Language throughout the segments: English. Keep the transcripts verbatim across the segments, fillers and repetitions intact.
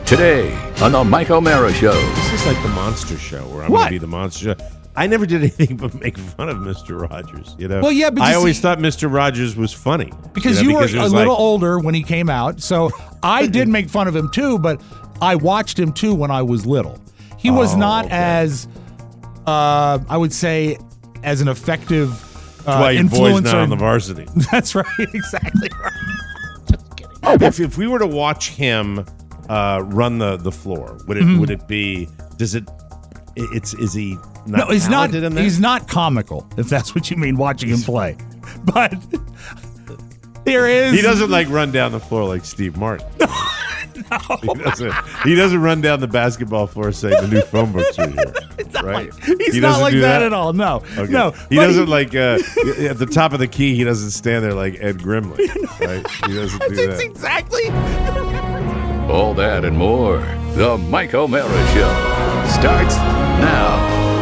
Today on the Mike O'Mara Show. This is like the monster show where I'm What? going to be the monster show. I never did anything but make fun of Mister Rogers. You know. Well, yeah, but I you always see- thought Mister Rogers was funny Because you, you, know, because it were a was little like, older when he came out, so I did make fun of him too, but I watched him too when I was little. He was Oh, not okay. as, uh, I would say, as an effective uh, That's why your boy's influencer. not on the varsity. That's right, exactly right. if, if we were to watch him uh, run the, the floor, would it Mm-hmm. would it be? Does it? It's is he not No, he's not. talented in that? He's not comical, if that's what you mean. Watching him play, but there is. He doesn't like run down the floor like Steve Martin. No. He doesn't. He doesn't run down the basketball floor saying the new phone books are here. Right? He's He not doesn't like do that, that? at all. No, Okay. no. He but doesn't like uh, at the top of the key. He doesn't stand there like Ed Grimley. Right? He doesn't do That's that. exactly. All that and more. The Mike O'Mara Show starts now.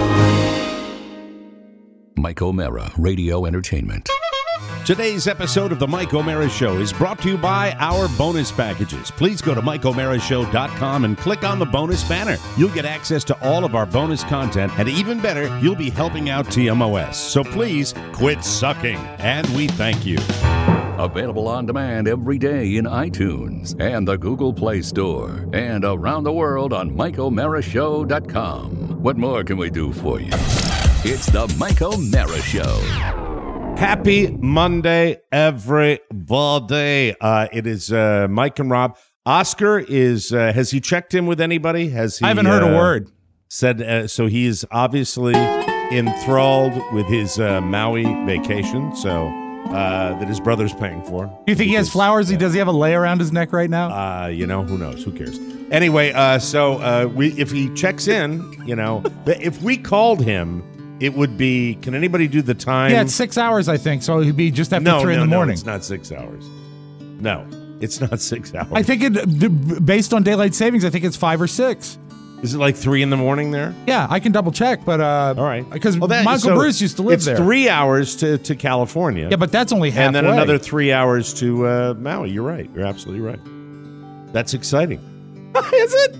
Mike O'Mara Radio Entertainment. Today's episode of the Mike O'Mara Show is brought to you by our bonus packages. Please go to Mike O'Mara Show dot com and click on the bonus banner. You'll get access to all of our bonus content, and even better, you'll be helping out T M O S. So please quit sucking, and we thank you. Available on demand every day in iTunes and the Google Play Store and around the world on Mike O'Mara Show dot com. What more can we do for you? It's the Mike O'Mara Show. Happy Monday, everybody. Uh, it is uh, Mike and Rob. Oscar is, uh, has he checked in with anybody? Has he? I haven't heard uh, a word. Said, uh, so he is obviously enthralled with his uh, Maui vacation, so uh, that his brother's paying for. Do you think he has Because, flowers? He does he have a lei around his neck right now? Uh, you know, who knows? Who cares? Anyway, uh, so uh, we if he checks in, you know, but if we called him, it would be, can anybody do the time? yeah, it's six hours, I think. So he'd be just after no, three no, in the no, morning. it's not six hours. No, it's not six hours. I think it, d- based on daylight savings, I think it's five or six. Is it like three in the morning there? Yeah, I can double check, but uh, All right. because Well, that- Michael so Bruce used to live it's there. It's three hours to, to California. Yeah, but that's only halfway. And then another three hours to uh, Maui. You're right. You're absolutely right. That's exciting. Is it?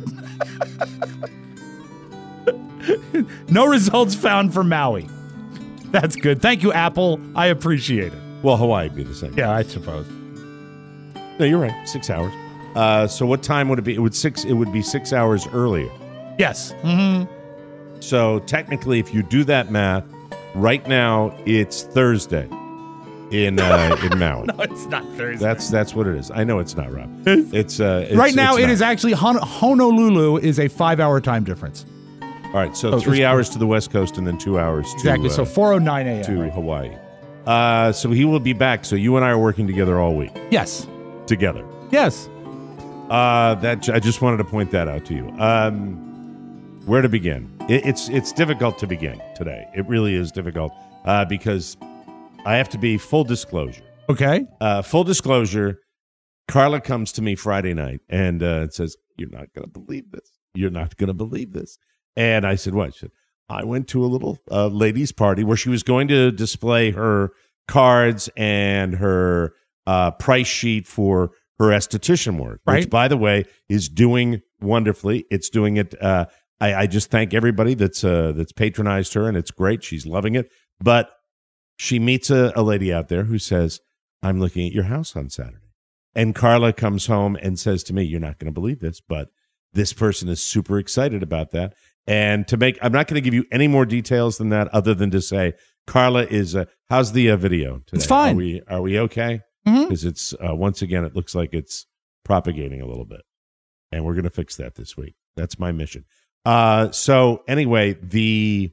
No results found for Maui. That's good. Thank you, Apple. I appreciate it. Well, Hawaii would be the same. Yeah, I suppose. No, you're right. Six hours. Uh, so what time would it be? It would six. It would be six hours earlier. Yes. Mm-hmm. So technically, if you do that math, right now it's Thursday in uh, in Maui. No, it's not Thursday. That's that's what it is. I know it's not, Rob. It's, uh, it's right now, it's it not. is actually Hon- Honolulu is a five-hour time difference. All right, so Oh, three it's- hours to the West Coast and then two hours to Exactly. uh, so four oh nine a.m. to right? Hawaii. Uh, so he will be back. So you and I are working together all week Yes. together. Yes. Uh, that I just wanted to point that out to you. Um, where to begin? It, it's it's difficult to begin today. It really is difficult uh, because I have to be full disclosure. Okay. Uh, full disclosure. Carla comes to me Friday night and uh, says, "You're not going to believe this. You're not going to believe this." And I said, "What?" She said, "I went to a little uh, ladies' party where she was going to display her cards and her uh, price sheet for her esthetician work, which, Right. by the way, is doing wonderfully. It's doing it. Uh, I, I just thank everybody that's uh, that's patronized her, and it's great. She's loving it. But she meets a, a lady out there who says, "I'm looking at your house on Saturday." And Carla comes home and says to me, "You're not going to believe this, but this person is super excited about that." And to make, I'm not going to give you any more details than that, other than to say, Carla is. Uh, how's the uh, video today? It's fine. Are we are we okay? Mhm. Because it's uh, once again, it looks like it's propagating a little bit, and we're going to fix that this week. That's my mission. Uh, so anyway, the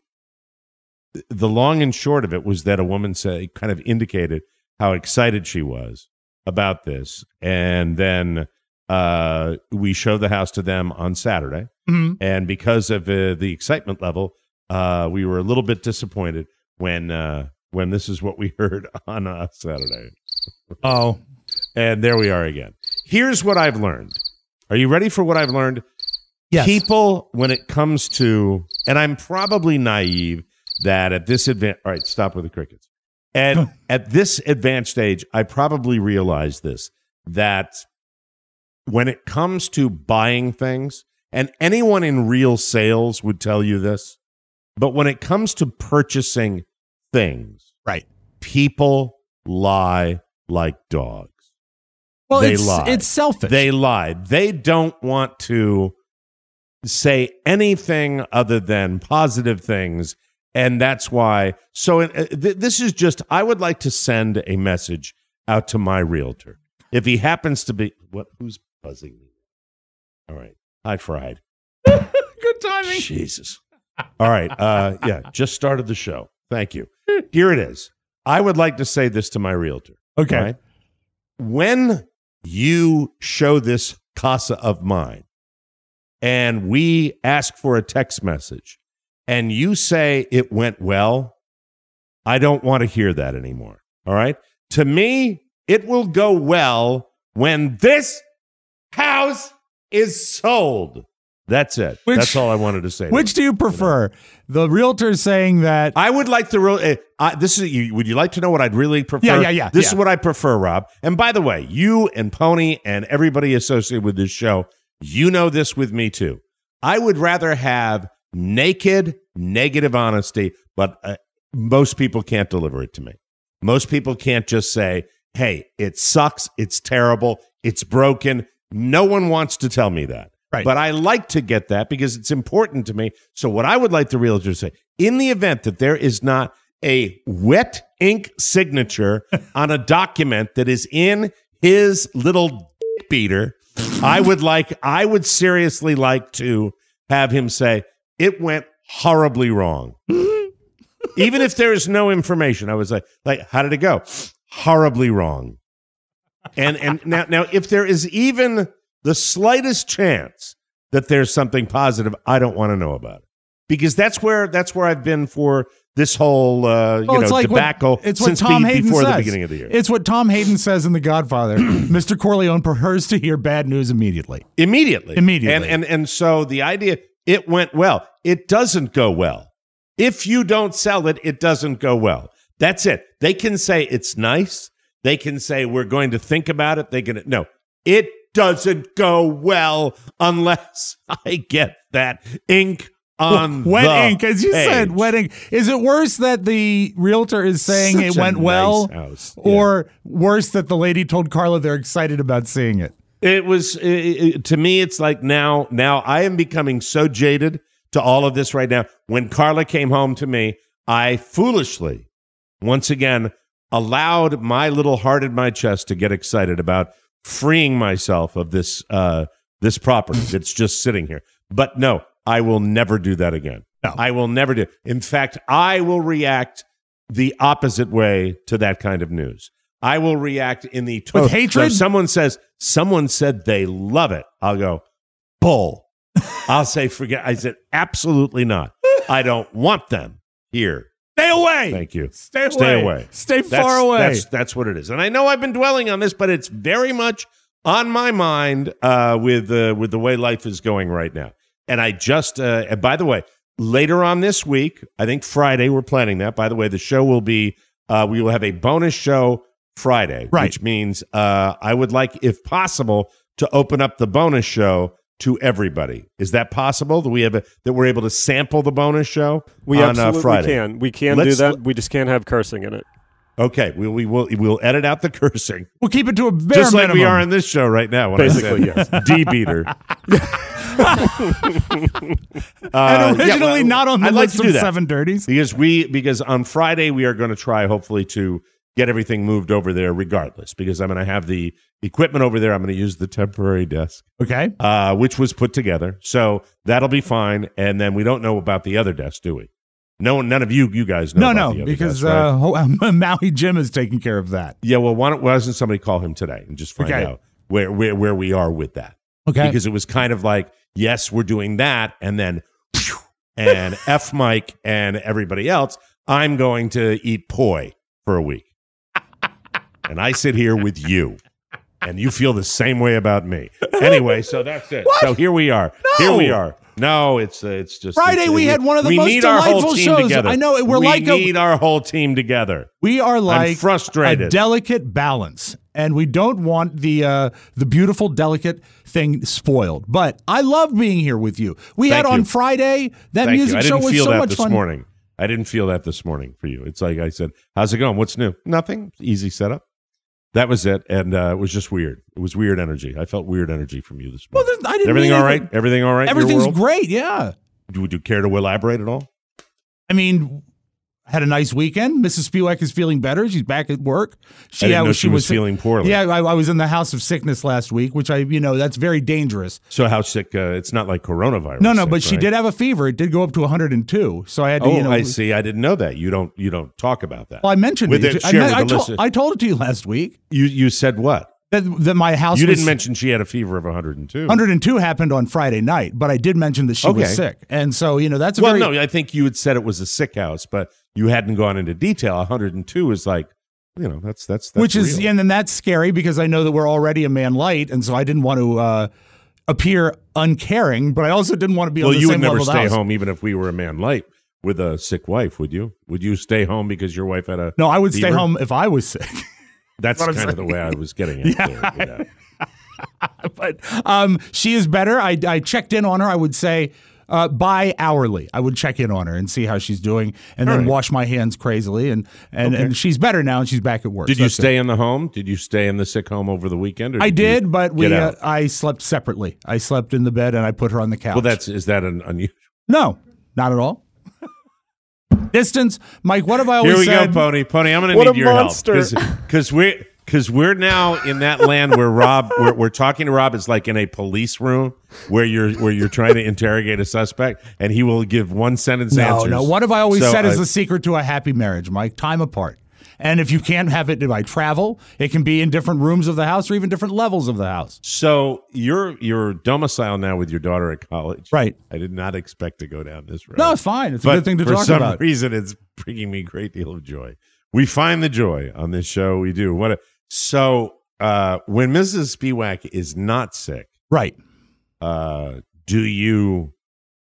the long and short of it was that a woman said, kind of indicated how excited she was about this, and then uh, we showed the house to them on Saturday, Mhm. and because of uh, the excitement level, uh, we were a little bit disappointed when uh, when this is what we heard on uh, Saturday. Oh. And there we are again. Here's what I've learned. Are you ready for what I've learned? Yes. People, when it comes to, and I'm probably naive that at this advanced, all right, stop with the crickets. And at this advanced stage, I probably realized this, that when it comes to buying things, and anyone in real sales would tell you this, but when it comes to purchasing things, right, people lie like dogs. Well, they it's, lie. it's selfish. They lied. They don't want to say anything other than positive things, and that's why. So uh, th- this is just, I would like to send a message out to my realtor. If he happens to be, what? Who's buzzing me? All right. Hi, Fried. Good timing. Jesus. All right. Uh, yeah, just started the show. Thank you. Here it is. I would like to say this to my realtor. Okay. Right? When you show this casa of mine and we ask for a text message and you say it went well, I don't want to hear that anymore. All right? To me, it will go well when this house is sold. That's it. Which, That's all I wanted to say. To which you. do you prefer? The realtor saying that I would like the real. Uh, uh, this is. You, would you like to know what I'd really prefer? Yeah, yeah, yeah. This yeah. is what I prefer, Rob. And by the way, you and Pony and everybody associated with this show, you know this with me too. I would rather have naked, negative honesty, but uh, most people can't deliver it to me. Most people can't just say, "Hey, it sucks. It's terrible. It's broken." No one wants to tell me that. Right. But I like to get that because it's important to me. So what I would like the realtor to say, in the event that there is not a wet ink signature on a document that is in his little dick beater, I would like, I would seriously like to have him say, it went horribly wrong. Even if there is no information, I was like, like, how did it go? Horribly wrong. And and now now if there is even the slightest chance that there's something positive, I don't want to know about it. Because that's where that's where I've been for this whole uh, you well, know like debacle what, it's since what Tom be, Hayden before says. the beginning of the year. It's what Tom Hayden says in The Godfather. Mister Corleone prefers to hear bad news immediately. Immediately. Immediately. And and and so the idea, it went well. It doesn't go well. If you don't sell it, it doesn't go well. That's it. They can say it's nice. They can say we're going to think about it. They can no. It doesn't go well unless I get that ink on wet the ink, as you page. said, wet ink. Is it worse that the realtor is saying Such it a went nice well, house. Yeah. or worse that the lady told Carla they're excited about seeing it? It was it, it, to me. It's like now, now I am becoming so jaded to all of this right now. When Carla came home to me, I foolishly, once again, allowed my little heart in my chest to get excited about freeing myself of this uh, this property that's just sitting here. But no, I will never do that again. No. I will never do. In fact, I will react the opposite way to that kind of news. I will react in the With so hatred? if someone says someone said they love it, I'll go bull. I'll say forget. I said absolutely not. I don't want them here. Stay away. Thank you. Stay away. Stay away. Stay That's, far away. That's, that's what it is. And I know I've been dwelling on this, but it's very much on my mind uh, with uh, with the way life is going right now. And I just, uh, and by the way, later on this week, I think Friday, we're planning that. By the way, the show will be, uh, we will have a bonus show Friday, right. which means uh, I would like, if possible, to open up the bonus show to everybody. Is that possible? That we have a, that we're able to sample the bonus show we on absolutely uh, Friday? can. We can Let's, do that. We just can't have cursing in it. Okay, we we will we'll edit out the cursing, We'll keep it to a bare just like minimum. we are in this show right now. When Basically, I said yes. D beater. and Uh, originally yeah, well, not on the I'd like list to do of that. seven dirties. because we because on Friday we are going to try hopefully to get everything moved over there regardless, because I'm going to have the equipment over there. I'm going to use the temporary desk, Okay. uh, which was put together, so that'll be fine. And then we don't know about the other desk, do we? No, none of you you guys know. No, about no, the other because desk, right? uh, ho- Maui Jim is taking care of that. yeah. Well, why, don't, why doesn't somebody call him today and just find Okay. out where, where where we are with that? Okay. Because it was kind of like, yes, we're doing that, and then phew, and F Mike and everybody else, I'm going to eat poi for a week. And I sit here with you, and you feel the same way about me. Anyway, so that's it. What? So here we are. No. Here we are. No, it's uh, it's just Friday, it's, we had one of the we most need our whole delightful team shows. Together. I know, we're we like a- need our whole team together. We are like frustrated. a delicate balance. and we don't want the uh, the beautiful, delicate thing spoiled. But I love being here with you. We Thank had on you. Friday that Thank music you. I show didn't was feel so that much this fun. morning. I didn't feel that this morning for you. It's like I said, how's it going? What's new? Nothing. Easy setup. That was it, and uh, it was just weird. It was weird energy. I felt weird energy from you this Well, morning. there's- I didn't Everything mean all anything. right? Everything all right? in your Everything's world? great. Yeah. Would you care to elaborate at all? I mean, had a nice weekend. Missus Spiewak is feeling better. She's back at work. She, I didn't uh, know she was feeling poorly. Yeah, I, I was in the house of sickness last week, which I, you know, that's very dangerous. So how sick? Uh, it's not like coronavirus. No, no, sick, but she right? did have a fever. It did go up to one hundred two. So I had to, Oh, you know. I see. I didn't know that. You don't. You don't talk about that. Well, I mentioned With it. it, I, share me- with I, the told, listeners. I told it to you last week You you said what? that that my house. You was, didn't mention she had a fever of one hundred two. one hundred two happened on Friday night, but I did mention that she Okay. was sick, and so you know that's a Well, very no, I think you had said it was a sick house, but you hadn't gone into detail. one hundred two is like, you know, that's that's, that's which is real. and then that's scary because I know that we're already a man light, and so I didn't want to uh, appear uncaring, but I also didn't want to be Well, on the you same would never level of the stay house. home even if we were a man light with a sick wife, would you? Would you stay home because your wife had a No, I would stay fever? home if I was sick. That's what I'm kind of the saying. way I was getting at. Yeah. there with that. But um, she is better. I, I checked in on her. I would say uh, bi-hourly. I would check in on her and see how she's doing, and All then right. wash my hands crazily. And and, and she's better now, and she's back at work. Did So you that's stay in the home? Did you stay in the sick home over the weekend? Or good. I you did, but we get uh, out? I slept separately. I slept in the bed, and I put her on the couch. Well, that's is that an unusual? no, not at all. Distance, Mike. What have I always Here we said? go, Pony. Pony, I'm going to What need a your monster. help because we're because we're now in that land where Rob, we're, we're talking to Rob. It's like in a police room where you're where you're trying to interrogate a suspect, and he will give one sentence No, answers. no. What have I always So, said is uh, the secret to a happy marriage, Mike? Time apart. And if you can't have it by travel, it can be in different rooms of the house or even different levels of the house. So you're you're domiciled now with your daughter at college, Right. I did not expect to go down this road. No, it's fine. It's a but good thing to for talk some about. reason, it's bringing me a great deal of joy. We find the joy on this show. We do. What? A, so uh, when Missus Spiewak is not sick, Right. uh, do you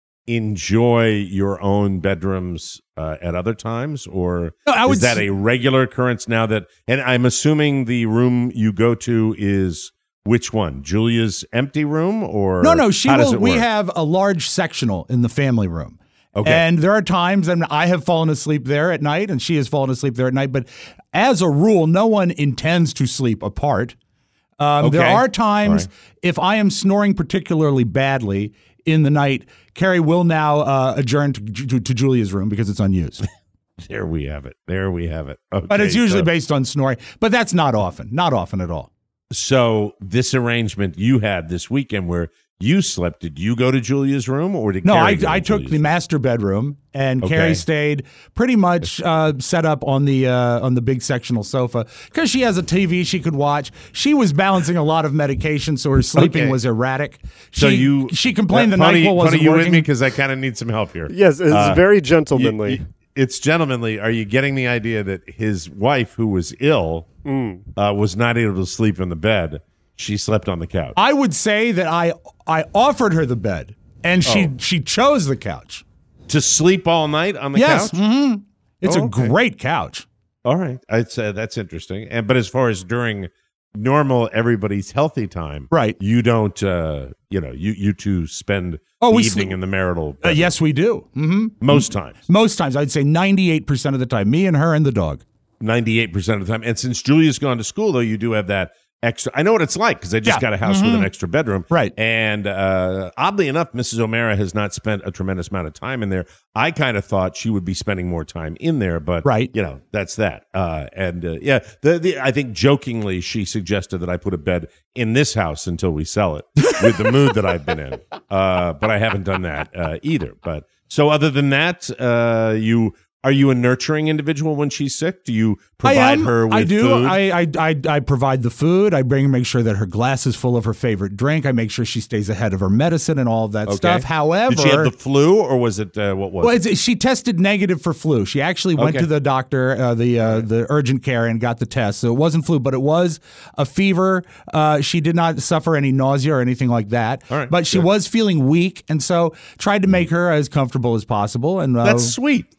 enjoy your own bedrooms uh, at other times, or No, I would is that s- a regular occurrence now? That, and I'm assuming the room you go to is which one? Julia's empty room, or No, no. She how does will. it We work? have a large sectional in the family room. Okay. And there are times, and I have fallen asleep there at night, and she has fallen asleep there at night. But as a rule, no one intends to sleep apart. Um, There Okay. are times All right. if I am snoring particularly badly in the night, Carrie will now uh, adjourn to, to, to Julia's room because it's unused. There we have it. There we have it. Okay, But it's usually so, based on snoring. But that's not often. Not often at all. so this arrangement you had this weekend where you slept, did you go to Julia's room, or did No, Carrie I, go to I took Julia's the room? master bedroom, and Okay. Carrie stayed pretty much uh, set up on the uh, on the big sectional sofa because she has a T V she could watch. She was balancing a lot of medication, so her sleeping Okay. was erratic. She, So you she complained uh, the Pony, NyQuil wasn't Pony, you working. with me because I kind of need some help here. Yes, it's Uh, very You- gentlemanly. you- it's gentlemanly. Are you getting the idea that his wife, who was ill, Mm. uh, was not able to sleep in the bed? She slept on the couch. I would say that I I offered her the bed, and she Oh. she chose the couch. To sleep all night on the Yes, couch? hmm it's Oh, a okay. great couch. All right. I'd say that's interesting. And but as far as during normal everybody's healthy time, Right. You don't uh you know, you you two spend Oh, the we evening sleep- in the marital Uh, bedroom. yes, we do. hmm Most times. Most times, I'd say ninety-eight percent of the time, me and her and the dog. ninety-eight percent of the time. And since Julia's gone to school, though, you do have that extra. I know what it's like because I just Yeah. got a house with an extra bedroom. Right. And uh, oddly enough, Missus O'Mara has not spent a tremendous amount of time in there. I kind of thought she would be spending more time in there, but Right. you know, that's that. Uh, and uh, yeah, the, the I think jokingly she suggested that I put a bed in this house until we sell it with the mood that I've been in. Uh, but I haven't done that uh, either. But so other than that, uh, you. Are you a nurturing individual when she's sick? Do you provide I am. her with I do. food? I, I I I provide the food. I bring make sure that her glass is full of her favorite drink. I make sure she stays ahead of her medicine and all of that Okay. stuff. However, did she have the flu or was it uh, what was well, it? it's, she tested negative for flu. She actually went Okay. to the doctor, uh, the uh, the urgent care, and got the test. So it wasn't flu, but it was a fever. Uh, she did not suffer any nausea or anything like that. All right, but she good. was feeling weak, and so tried to make her as comfortable as possible. And uh, That's sweet. That's very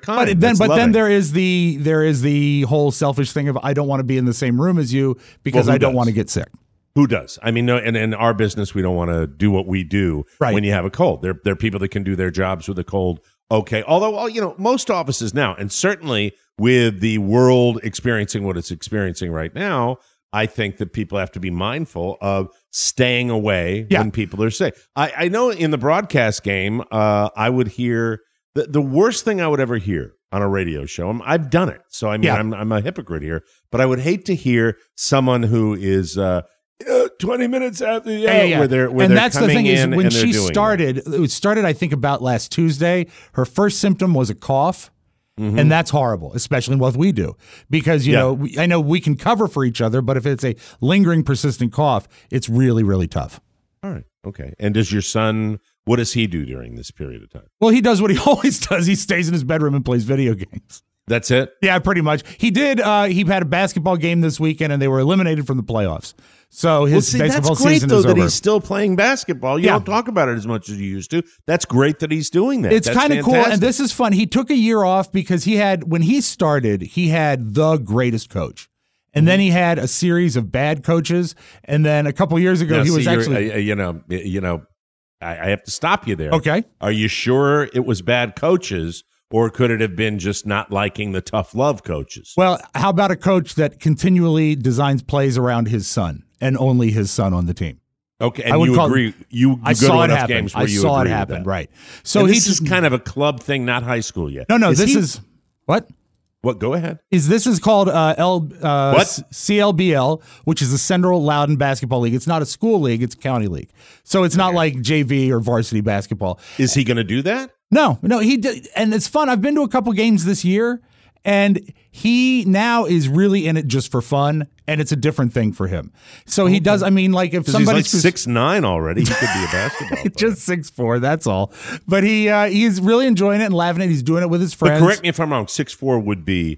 kind. But then, That's but then loving. there is the there is the whole selfish thing of I don't want to be in the same room as you because Well, who I don't does? want to get sick. Who does? I mean, no, and in our business, we don't want to do what we do Right. when you have a cold. There, there are people that can do their jobs with a cold. Okay. Although, well, you know, most offices now, and certainly with the world experiencing what it's experiencing right now, I think that people have to be mindful of staying away Yeah. when people are sick. I, I know in the broadcast game, uh, I would hear the, the worst thing I would ever hear on a radio show. I'm, I've done it. So, I mean, Yeah. I'm, I'm a hypocrite here, but I would hate to hear someone who is, uh, Uh, twenty minutes after the Yeah, yeah, yeah. where they're where and they're that's the coming thing is in when and they're she doing started, it started I think about last Tuesday. Her first symptom was a cough, and that's horrible, especially in what we do because you Mm-hmm. Yeah. know we, I know we can cover for each other, but if it's a lingering, persistent cough, it's really really tough. that. All right, okay. And does your son? What does he do during this period of time? Well, he does what he always does. He stays in his bedroom and plays video games. That's it. Yeah, pretty much. He did. Uh, he had a basketball game this weekend, and they were eliminated from the playoffs. So his Well, see, basketball that's great season though is that over. he's still playing basketball. You Yeah. don't talk about it as much as you used to. That's great that he's doing that. It's That's kind of cool, fantastic. and this is fun. He took a year off because he had when he started, he had the greatest coach, and then he had a series of bad coaches, and then a couple years ago Now, he see, was you're- actually uh, you know, you know, I, I have to stop you there. okay. Are you sure it was bad coaches, or could it have been just not liking the tough love coaches? Well, how about a coach that continually designs plays around his son and only his son on the team? Okay, I and would you call- agree? You, you I go saw to it enough happen. games where I you saw it agree with happen. that. Right. So And he's this is kind of a club thing, not high school yet. no, no. Is this he- is what. what? Go ahead. Is this is called uh, L uh, What? C- C L B L, which is the Central Loudoun Basketball League. It's not a school league; it's a county league. So it's not like J V or varsity basketball. Is he going to do that? No, no, he did, and it's fun. I've been to a couple games this year, and he now is really in it just for fun, and it's a different thing for him. So he does. I mean, like if Because he's somebody's like six nine already, he could be a basketball player. just six four, that's all. But he uh, he's really enjoying it and laughing at it. He's doing it with his But friends. correct me if I'm wrong. Six four would be,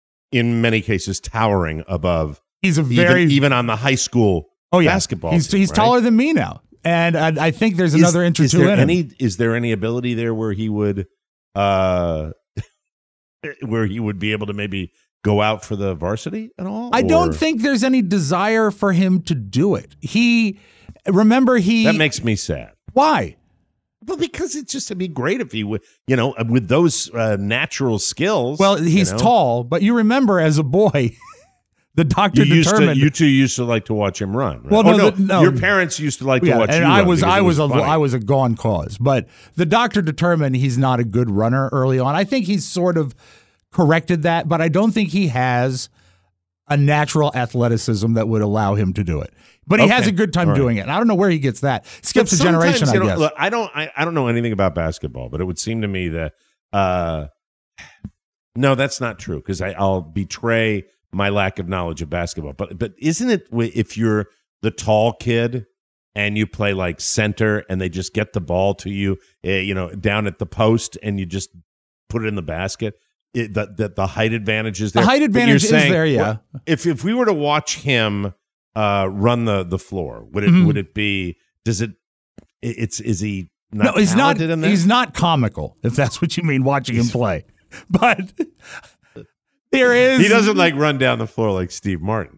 in many cases, towering above He's a very even, even on the high school oh yeah basketball. He's team, he's right? taller than me now, and I, I think there's Is- another inch or is two there in him. any, Is there any ability there where he would, uh, where he would be able to maybe go out for the varsity at all? I don't Or- think there's any desire for him to do it. He remember he that makes me sad. why. Well, because it's just it'd be great if he would, you know, with those uh, natural skills. Well, he's you know. tall, but you remember as a boy, the doctor You used to, determined. you two used to like to watch him run. Right? Well, Oh, no, no, the- no. your parents used to like to yeah, watch and you I run was because I it was a funny. I was a gone cause, but the doctor determined he's not a good runner early on. I think he's sort of corrected that, but I don't think he has a natural athleticism that would allow him to do it. But he has Okay. a good time All right. doing it. And I don't know where he gets that. Skips But a generation, sometimes, I you know, guess. Look, I don't. I, I don't know anything about basketball, but it would seem to me that uh, no, that's not true because I'll betray my lack of knowledge of basketball. But but isn't it wi- if you're the tall kid and you play like center and they just get the ball to you, uh, you know, down at the post and you just put it in the basket? It, that the, the height advantage is there. The height But you're advantage is saying, there, yeah. well, if if we were to watch him uh, run the the floor, would it Mhm. would it be? Does it? it- It's is he not? No, he's not. talented in that? He's not comical, if that's what you mean. Watching him play, but there is. He doesn't like run down the floor like Steve Martin.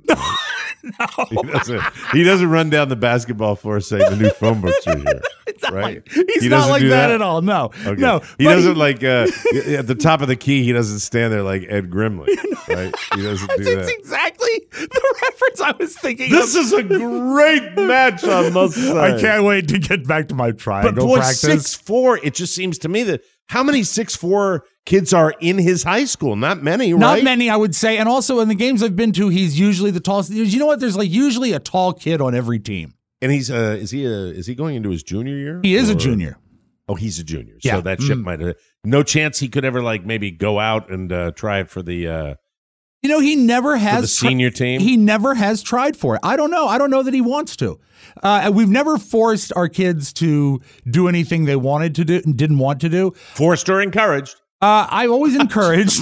No, He doesn't. He doesn't run down the basketball floor saying the new phone books are here. Right? he's He not doesn't like do that, that? at all. No, Okay. no. he but doesn't like uh, at the top of the key. He doesn't stand there like Ed Grimley. Right? He doesn't do That's that. exactly the reference I was thinking. This of. is a great match, I must say. I can't wait to get back to my But triangle boy, practice. six four. It just seems to me that how many six four kids are in his high school? Not many, right? Not many, I would say. And also in the games I've been to, he's usually the tallest. You know what? There's like usually a tall kid on every team. And he's uh, is he a, is he going into his junior year? He is a Or- junior. Oh, he's a junior. Yeah. So that ship Mm. might have no chance he could ever like maybe go out and uh, try it for the uh, You know, he never for has the tri- senior team. He never has tried for it. I don't know. I don't know that he wants to. Uh, we've never forced our kids to do anything they wanted to do and didn't want to do. Forced or encouraged. Uh, I've always encouraged.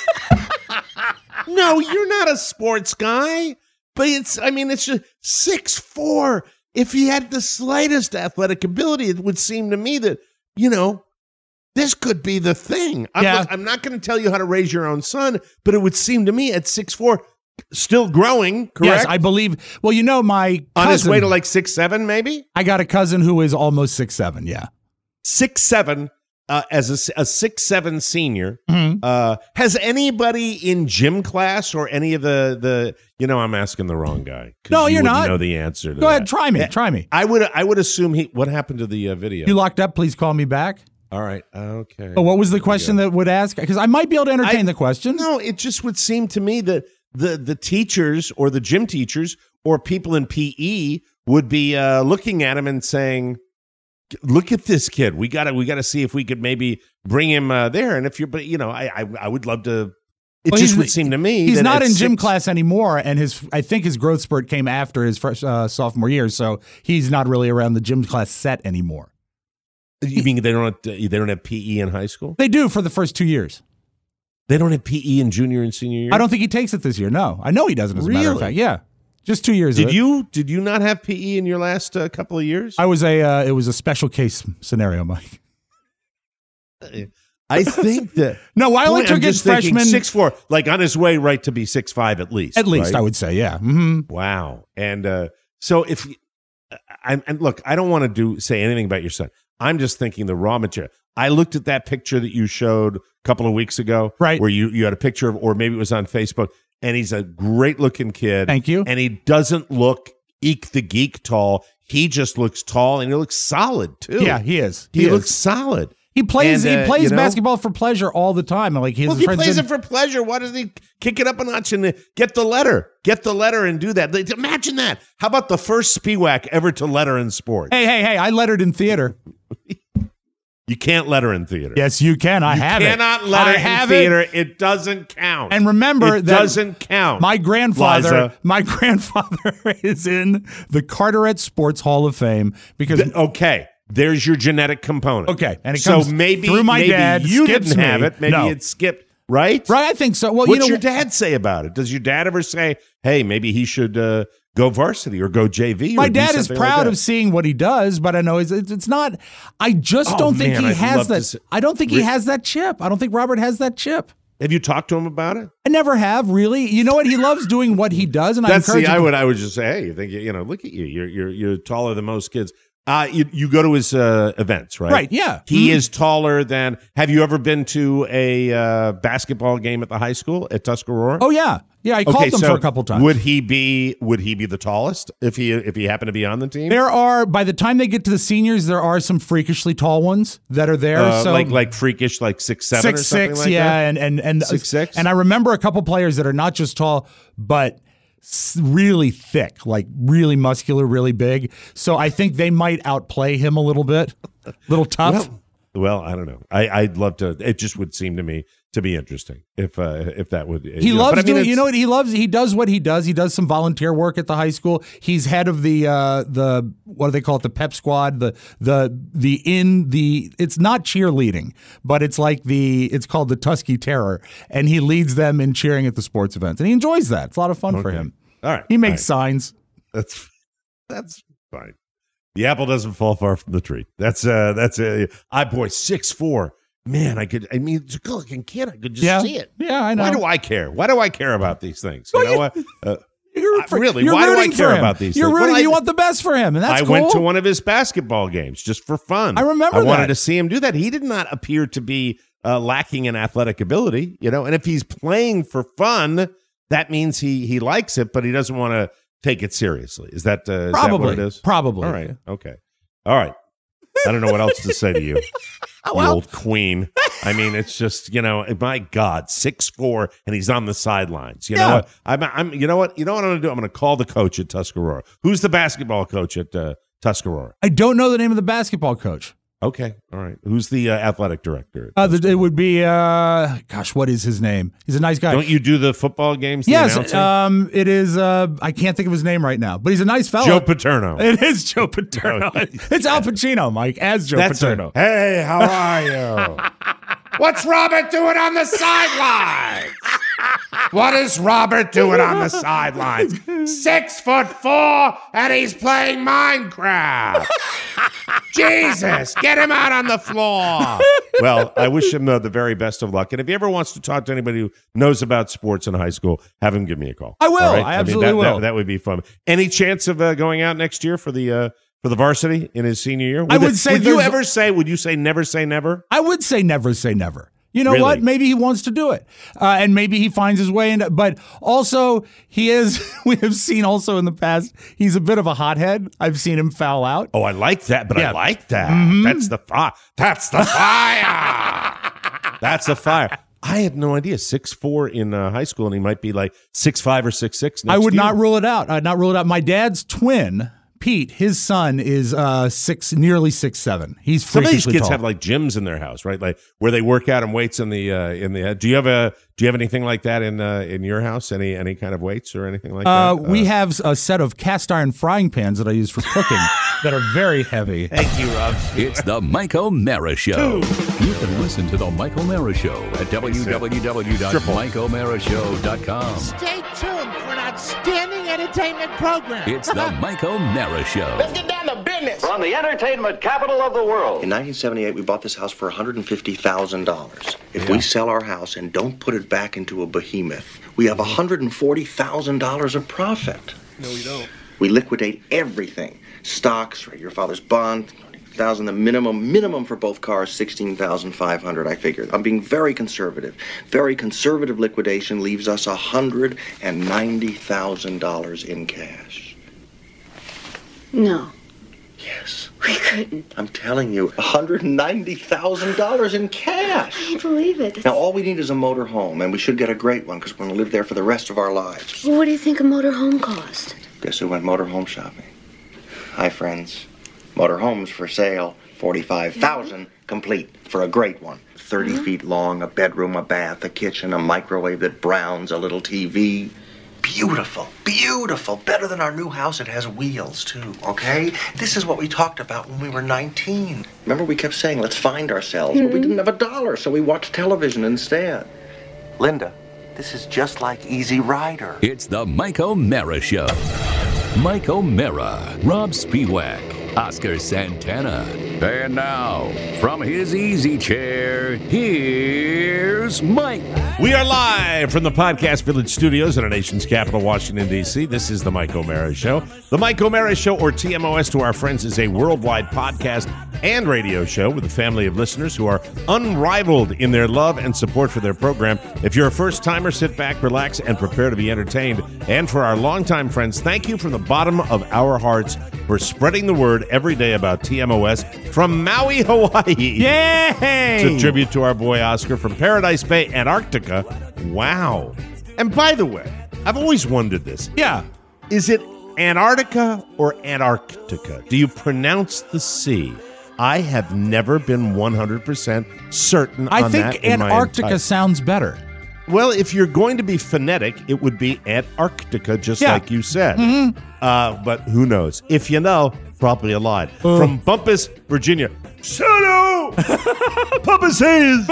No, you're not a sports guy. But it's I mean it's just six four. If he had the slightest athletic ability, it would seem to me that you know this could be the thing. I'm, Yeah. look, I'm not going to tell you how to raise your own son, but it would seem to me at six foot four, still growing, correct? Yes, I believe. Well, you know, my On his cousin- way to like six seven, maybe? I got a cousin who is almost six seven. Yeah. six seven, uh, as a, a six seven senior. Mhm. Uh, has anybody in gym class or any of the, the you know, I'm asking the wrong guy. 'Cause No, you you're wouldn't not. know the answer to Go that. ahead, try me. Yeah. Try me. I would I would assume he, what happened to the uh, video? You locked up? Please call me back. All right. Okay. Oh, what was the question that would ask? Because I might be able to entertain I- the question. No, it just would seem to me that the the teachers or the gym teachers or people in P E would be uh, looking at him and saying, "Look at this kid. We got to we got to see if we could maybe bring him uh, there." And if you're, but you know, I I, I would love to. It Well, just he's- would seem to me He's that not at in gym six- class anymore, and his I think his growth spurt came after his first, uh, sophomore year, so he's not really around the gym class set anymore. You mean they don't have, they don't have P E in high school? They do for the first two years. They don't have P E in junior and senior year. I don't think he takes it this year. No, I know he doesn't. As a matter of Really? fact, yeah, just two years. of Did it. you did you not have P E in your last uh, couple of years? I was a. Uh, it was a special case scenario, Mike. I think that. No, I only Boy, took I'm it just thinking freshman. six four, like on his way right to be six five at least. At least right? I would say, yeah. hmm Wow. And uh, so if I and look, I don't want to do say anything about your son. I'm just thinking the raw material. I looked at that picture that you showed a couple of weeks ago, Right. where you you had a picture of, or maybe it was on Facebook, and he's a great looking kid. Thank you. And he doesn't look eek the geek tall. He just looks tall, and he looks solid too. Yeah, he is. he, is. looks solid. He plays. And, uh, he plays you know- basketball for pleasure all the time. Like his Well, if he friends plays in- it for pleasure, why doesn't he kick it up a notch and uh, get the letter? Get the letter and do that. Like, imagine that. How about the first Spiewak ever to letter in sports? Hey, hey, hey! I lettered in theater. You can't letter in theater. Yes, you can. I you have it. cannot letter I in have theater. It. It. doesn't count. And remember it that doesn't count. My grandfather, Liza. my grandfather is in the Carteret Sports Hall of Fame because Th- okay, there's your genetic component. Okay, and it so comes maybe through my maybe dad, you skips didn't have me. it. Maybe No. it skipped. Right. right. I think so. Well, What's you know, your dad say about it? Does your dad ever say, "Hey, maybe he should uh, go varsity or go J V"? Or my do dad is something proud like of seeing what he does, but I know it's, it's it's not. I just Oh, don't think man, he I'd has love to that. see- I don't think he Re- has that chip. I don't think Robert has that chip. Have you talked to him about it? I never have really. You know what? He loves doing what he does, and I That's encourage the. I him. would. I would just say, hey, you think you know? Look at you. You're you're you're taller than most kids. Uh, you you go to his uh, events, right? Right, yeah. He Mhm. is taller than. Have you ever been to a uh, basketball game at the high school at Tuscarora? Oh yeah, yeah. I called them so for a couple times. Would he be? Would he be the tallest if he if he happened to be on the team? There are, by the time they get to the seniors, there are some freakishly tall ones that are there. Uh, so like like freakish, like six seven six or something six, like yeah, that? and and and Six, six? And I remember a couple players that are not just tall, but s- really thick, like really muscular, really big. So I think they might outplay him a little bit, little tough. Well, well, I don't know. I, I'd love to. It just would seem to me to be interesting if uh, if that would. He you know, loves but I mean, doing. You it's- know what he loves? He does what he does. He does some volunteer work at the high school. He's head of the uh, the what do they call it? The pep squad. The the the in the. It's not cheerleading, but it's like the. It's called the Tusky Terror, and he leads them in cheering at the sports events, and he enjoys that. It's a lot of fun for Okay. him. All right, He all makes right. signs. That's that's fine. The apple doesn't fall far from the tree. That's uh that's a I boy six four. Man, I could. I mean, it's a good looking kid. I could just Yeah, see it. yeah, I know. Why do I care? Why do I care about these things? You Well, know you- what? Uh, You're, Uh, really, you're why do I rooting care for him. about these You're things? rooting. Well, I- you want the best for him, and that's I cool. went to one of his basketball games just for fun. I remember I wanted that. to see him do that. He did not appear to be uh, lacking in athletic ability, you know. And if he's playing for fun, that means he he likes it, but he doesn't want to take it seriously. Is that uh, is that Probably. what it is? Probably. All right. Okay. All right. I don't know what else to say to you, you old queen. I mean, it's just, you know, my God, six four, and he's on the sidelines. You know Yeah. what? I'm, I'm, you know what? You know what I'm going to do? I'm going to call the coach at Tuscarora. Who's the basketball coach at uh, Tuscarora? I don't know the name of the basketball coach. Okay, all right. Who's the uh, athletic director? Uh, the, it would be, uh, gosh, what is his name? He's a nice guy. Don't you do the football games? The yes, announcing? um, it is. Uh, I can't think of his name right now, but he's a nice fellow. Joe Paterno. It is Joe Paterno. No. It's Al Pacino, Mike, as Joe That's Paterno. it. Hey, how are you? What's Robert doing on the sidelines? What is Robert doing on the sidelines? Six foot four, and he's playing Minecraft. Jesus, get him out on the floor. Well, I wish him uh, the very best of luck. And if he ever wants to talk to anybody who knows about sports in high school, have him give me a call. I will. All right? I absolutely I mean, that, will. That, that would be fun. Any chance of uh, going out next year for the uh, for the varsity in his senior year? Would I would it, say Would you there's- ever say? Would you say never say never? I would say never say never. You know Really? what? Maybe he wants to do it, uh, and maybe he finds his way into. But also, he is. We have seen also in the past. He's a bit of a hothead. I've seen him foul out. Oh, I like that, but I Yeah. like that. Mhm. That's the fire. That's the fire. That's the fire. I had no idea. six foot four in uh, high school, and he might be like six five or six six. I would not rule it out. I'd not rule it out. My dad's twin, Pete, his son is uh, six, nearly six seven. He's Some of these freakishly kids tall. have like gyms in their house, right? Like where they work out and weights in the uh, in the. Do you have a Do you have anything like that in uh, in your house? Any any kind of weights or anything like Uh, that? we have a set of cast iron frying pans that I use for cooking that are very heavy. Thank you, Rob. It's the Mike O'Mara Show. You can listen to the Mike O'Mara Show at w w w dot mike o'mara show dot com. Stay tuned for an outstanding entertainment program. It's the Mike O'Mara Show. Let's get down to business. From the entertainment capital of the world. In nineteen seventy-eight, we bought this house for one hundred fifty thousand dollars. If we sell our house and don't put it back into a behemoth, we have one hundred forty thousand dollars of profit. No, we don't. We liquidate everything. Stocks, right, your father's bond, thousand the minimum minimum for both cars, sixteen thousand five hundred, I figured. I'm being very conservative. Very conservative liquidation leaves us one hundred ninety thousand dollars in cash. No, Yes. we couldn't. I'm telling you, one hundred ninety thousand dollars in cash. I can't believe it. That's- Now, all we need is a motor home, and we should get a great one because we're going to live there for the rest of our lives. Well, what do you think a motor home cost? Guess who went motor home shopping? Hi, friends. Motor homes for sale, forty-five thousand dollars complete for a great one. thirty feet long, a bedroom, a bath, a kitchen, a microwave that browns, a little T V. Beautiful, beautiful. Better than our new house. It has wheels, too, okay? This is what we talked about when we were nineteen. Remember, we kept saying, let's find ourselves, but we didn't have a dollar, so we watched television instead. Linda, this is just like Easy Rider. It's the Mike O'Mara Show. Mike O'Mara, Rob Spiewak, Oscar Santana. And now, from his easy chair, here's Mike. We are live from the Podcast Village Studios in our nation's capital, Washington, D C. This is the Mike O'Mara Show. The Mike O'Mara Show, or T M O S to our friends, is a worldwide podcast and radio show with a family of listeners who are unrivaled in their love and support for their program. If you're a first-timer, sit back, relax, and prepare to be entertained. And for our longtime friends, thank you from the bottom of our hearts for spreading the word every day about T M O S from Maui, Hawaii. Yay! It's a tribute to our boy Oscar from Paradise Bay, Antarctica. Wow. And by the way, I've always wondered this. Yeah. Is it Antarctica or Antarctica? Do you pronounce the C? I have never been one hundred percent certain I on think that in my Antarctica entire- sounds better. Well, if you're going to be phonetic, it would be Antarctica, just Yeah. like you said. Uh, but who knows? If you know, probably a lie. From Bumpus, Virginia. Hello! Bumpus Hayes!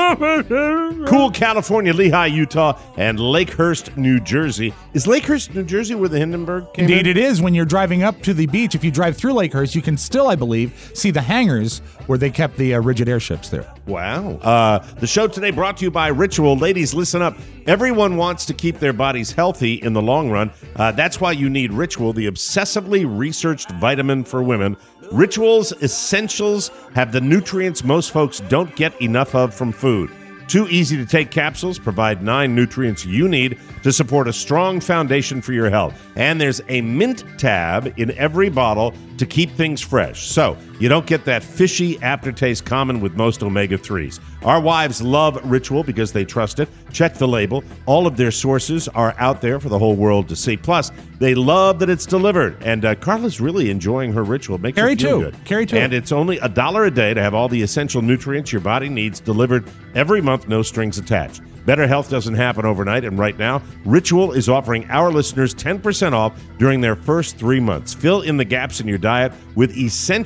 Cool, California, Lehigh, Utah, and Lakehurst, New Jersey. Is Lakehurst, New Jersey, where the Hindenburg came Indeed, in? it is. When you're driving up to the beach, if you drive through Lakehurst, you can still, I believe, see the hangars where they kept the uh, rigid airships there. Wow. Uh, the show today brought to you by Ritual. Ladies, listen up. Everyone wants to keep their bodies healthy in the long run. Uh, that's why you need Ritual, the obsessively researched vitamin for women. Ritual's essentials have the nutrients most folks don't get enough of from food. Two easy-to-take capsules provide nine nutrients you need to support a strong foundation for your health. And there's a mint tab in every bottle to keep things fresh, so you don't get that fishy aftertaste common with most omega threes. Our wives love Ritual because they trust it. Check the label. All of their sources are out there for the whole world to see. Plus, they love that it's delivered. And uh, Carla's really enjoying her Ritual. Makes Carrie her feel too. good. Carrie too. And it's only a dollar a day to have all the essential nutrients your body needs delivered every month, no strings attached. Better health doesn't happen overnight, and right now, Ritual is offering our listeners ten percent off during their first three months. Fill in the gaps in your diet with essential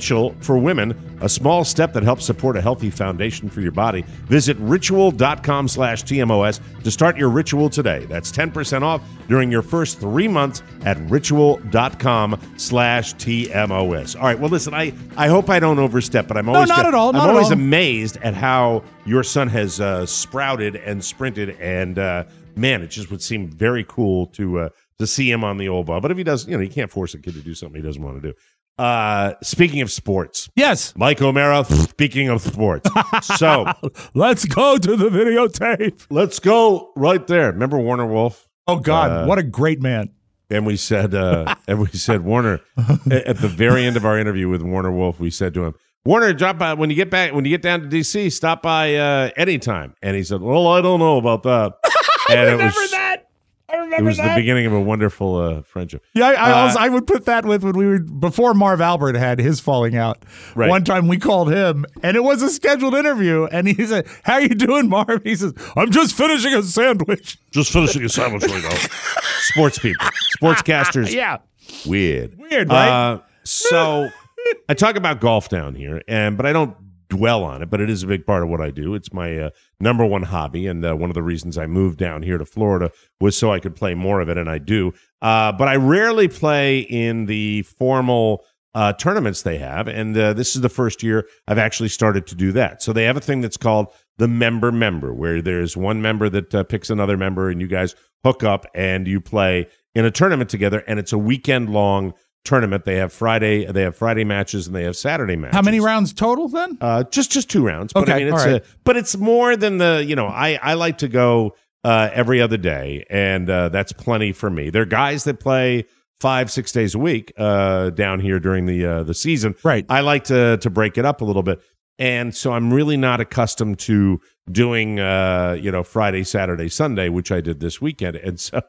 for women, a small step that helps support a healthy foundation for your body. Visit ritual.com slash TMOS to start your ritual today. That's ten percent off during your first three months at ritual.com slash TMOS. All right, well, listen, I, I hope I don't overstep, but I'm always, not at all, not I'm at always all. amazed at how your son has uh, sprouted and sprinted, and uh, man, it just would seem very cool to uh, to see him on the old ball. But if he does, you know, you can't force a kid to do something he doesn't want to do. Uh, speaking of sports, Yes. Mike O'Mara, speaking of sports. So Let's go to the videotape. let's go right there. Remember Warner Wolf? Oh, God. Uh, what a great man. And we said, uh, and we said, Warner, at the very end of our interview with Warner Wolf, we said to him, Warner, drop by when you get back, when you get down to D C, stop by uh, anytime. And he said, well, I don't know about that. And I it remember was, that. I remember It was that. the beginning of a wonderful uh, friendship. Yeah, I, I, Uh, also, I would put that with when we were before Marv Albert had his falling out. Right. One time we called him, and it was a scheduled interview, and he said, "How you doing, Marv?" He says, "I'm just finishing a sandwich." Just finishing a sandwich right now. Sports people, sportscasters. Yeah, Weird. Weird, right? Uh, so I talk about golf down here, and but I don't dwell on it, but it is a big part of what I do. It's my uh, number one hobby, and uh, one of the reasons I moved down here to Florida was so I could play more of it, and I do. Uh, but I rarely play in the formal uh, tournaments they have, and uh, this is the first year I've actually started to do that. So they have a thing that's called the member member, where there's one member that uh, picks another member, and you guys hook up and you play in a tournament together, and it's a weekend long tournament. They have Friday, they have Friday matches, and they have Saturday matches. How many rounds total then? Uh, just just two rounds. But I Okay, mean, it's all right. a, but it's more than the you know. I I like to go uh, every other day, and uh, that's plenty for me. There are guys that play five six days a week uh, down here during the uh, the season. Right. I like to to break it up a little bit, and so I'm really not accustomed to doing uh, you know Friday, Saturday, Sunday, which I did this weekend, and so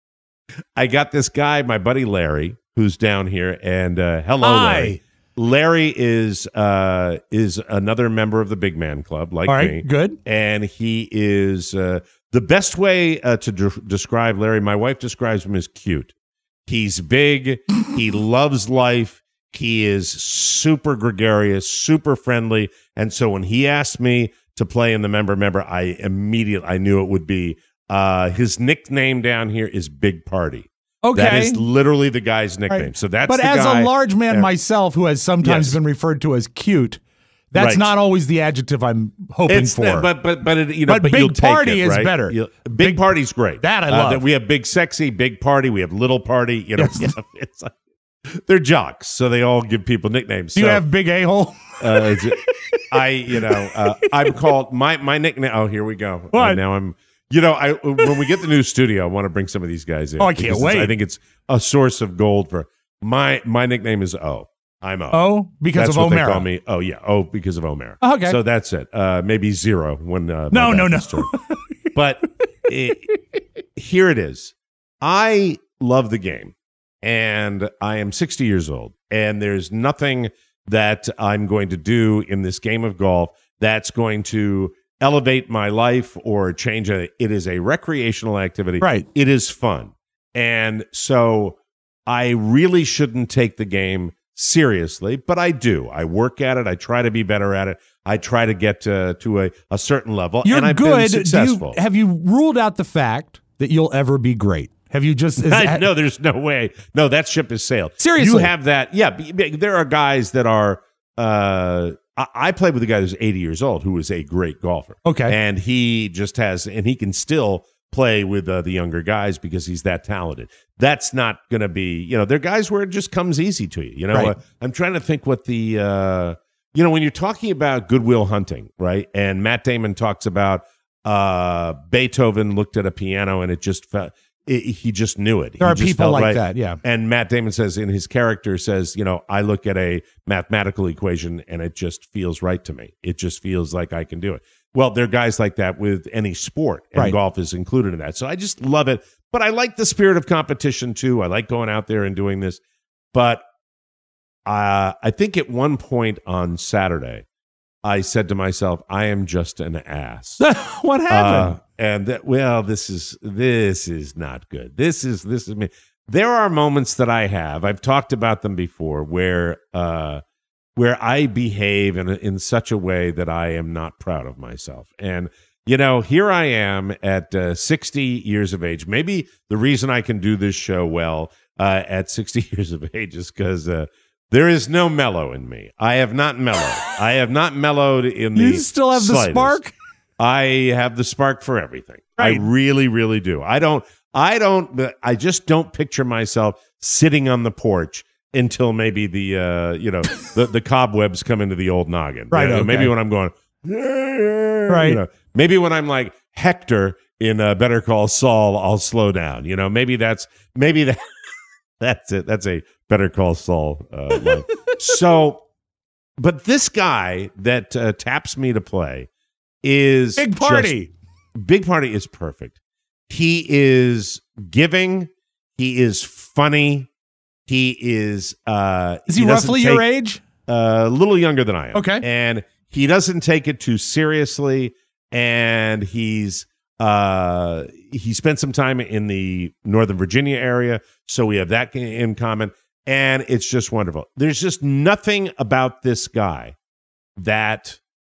I got this guy, my buddy Larry, who's down here, and uh, hello, Hi. Larry. Larry is uh, is another member of the Big Man Club, like All right, me, good. and he is uh, the best way uh, to de- describe Larry. My wife describes him as cute. He's big. He loves life. He is super gregarious, super friendly, and so when he asked me to play in the member member, I immediately I knew it would be uh, his nickname down here is Big Party. Okay. That is literally the guy's nickname. Right. So that's but the as guy. a large man Yeah. myself who has sometimes Yes. been referred to as cute, that's Right. not always the adjective I'm hoping It's for. not- but but but it, you know, But but, Big you'll take Party it, is right? better. You'll- big, Big- Party's great. That I Uh, love. that we have Big Sexy, Big Party. We have Little Party. You know, Yes. you know, it's like, they're jocks, so they all give people nicknames. Do you So, have Big A-hole? uh, it's- I you know uh, I'm called my my nickname. Oh, here we go. What? Uh, now I'm. You know, I when we get the new studio, I want to bring some of these guys in. Oh, I can't because it's- wait. I think it's a source of gold for my my nickname is O. I'm O. Oh, because That's of what they O'Mara. call me. Oh yeah. Oh, because of O'Mara. Oh, okay. So that's it. Uh, maybe zero when. Uh, No, my no, back no. is turned. But it, here it is. I love the game, and I am sixty years old, and there's nothing that I'm going to do in this game of golf that's going to elevate my life or change it. It is a recreational activity. Right. It is fun, and so I really shouldn't take the game seriously, but I do. I work at it. I try to be better at it. I try to get to, to a, a certain level, You're and I've good. been Do you- successful. have you ruled out the fact that you'll ever be great? Have you just... is I, that- no, there's no way. No, that ship has sailed. Seriously. You have that. Yeah, b- b- there are guys that are. Uh, I, I played with a guy who's eighty years old who is a great golfer. Okay. And he just has, and he can still play with uh, the younger guys because he's that talented. That's not going to be, you know, there are guys where it just comes easy to you. You know, Right. uh, I'm trying to think what the, uh, you know, when you're talking about Goodwill Hunting, right? And Matt Damon talks about uh, Beethoven looked at a piano and it just felt, it, he just knew it. There He are just people felt like right. that, yeah. And Matt Damon says in his character says, you know, I look at a mathematical equation and it just feels right to me. It just feels like I can do it. Well, there are guys like that with any sport, and Right. golf is included in that. So I just love it. But I like the spirit of competition too. I like going out there and doing this. But uh, I think at one point on Saturday, I said to myself, I am just an ass. What happened? Uh, and that, well, this is this is not good. This is this is me. There are moments that I have. I've talked about them before, where uh, where I behave in a, in such a way that I am not proud of myself. And you know, here I am at uh, sixty years of age. Maybe the reason I can do this show well uh, at sixty years of age is because uh, there is no mellow in me. I have not mellowed. I have not mellowed in the You still have slightest. the spark? I have the spark for everything. Right. I really, really do. I don't, I don't, I just don't picture myself sitting on the porch until maybe the, uh, you know, the, the cobwebs come into the old noggin. Right. You know, Okay. Maybe when I'm going, Right. you know, maybe when I'm like Hector in uh, Better Call Saul, I'll slow down. You know, maybe that's, maybe that, that's it. That's a Better Call Saul uh, line. So, but this guy that uh, taps me to play is Big Party. just- Big Party is perfect. He is giving. He is funny. He is. Uh, Is he, doesn't roughly take- your age? Uh, a little younger than I am. Okay. And he doesn't take it too seriously. And he's uh, he spent some time in the Northern Virginia area, so we have that in common. And it's just wonderful. There's just nothing about this guy that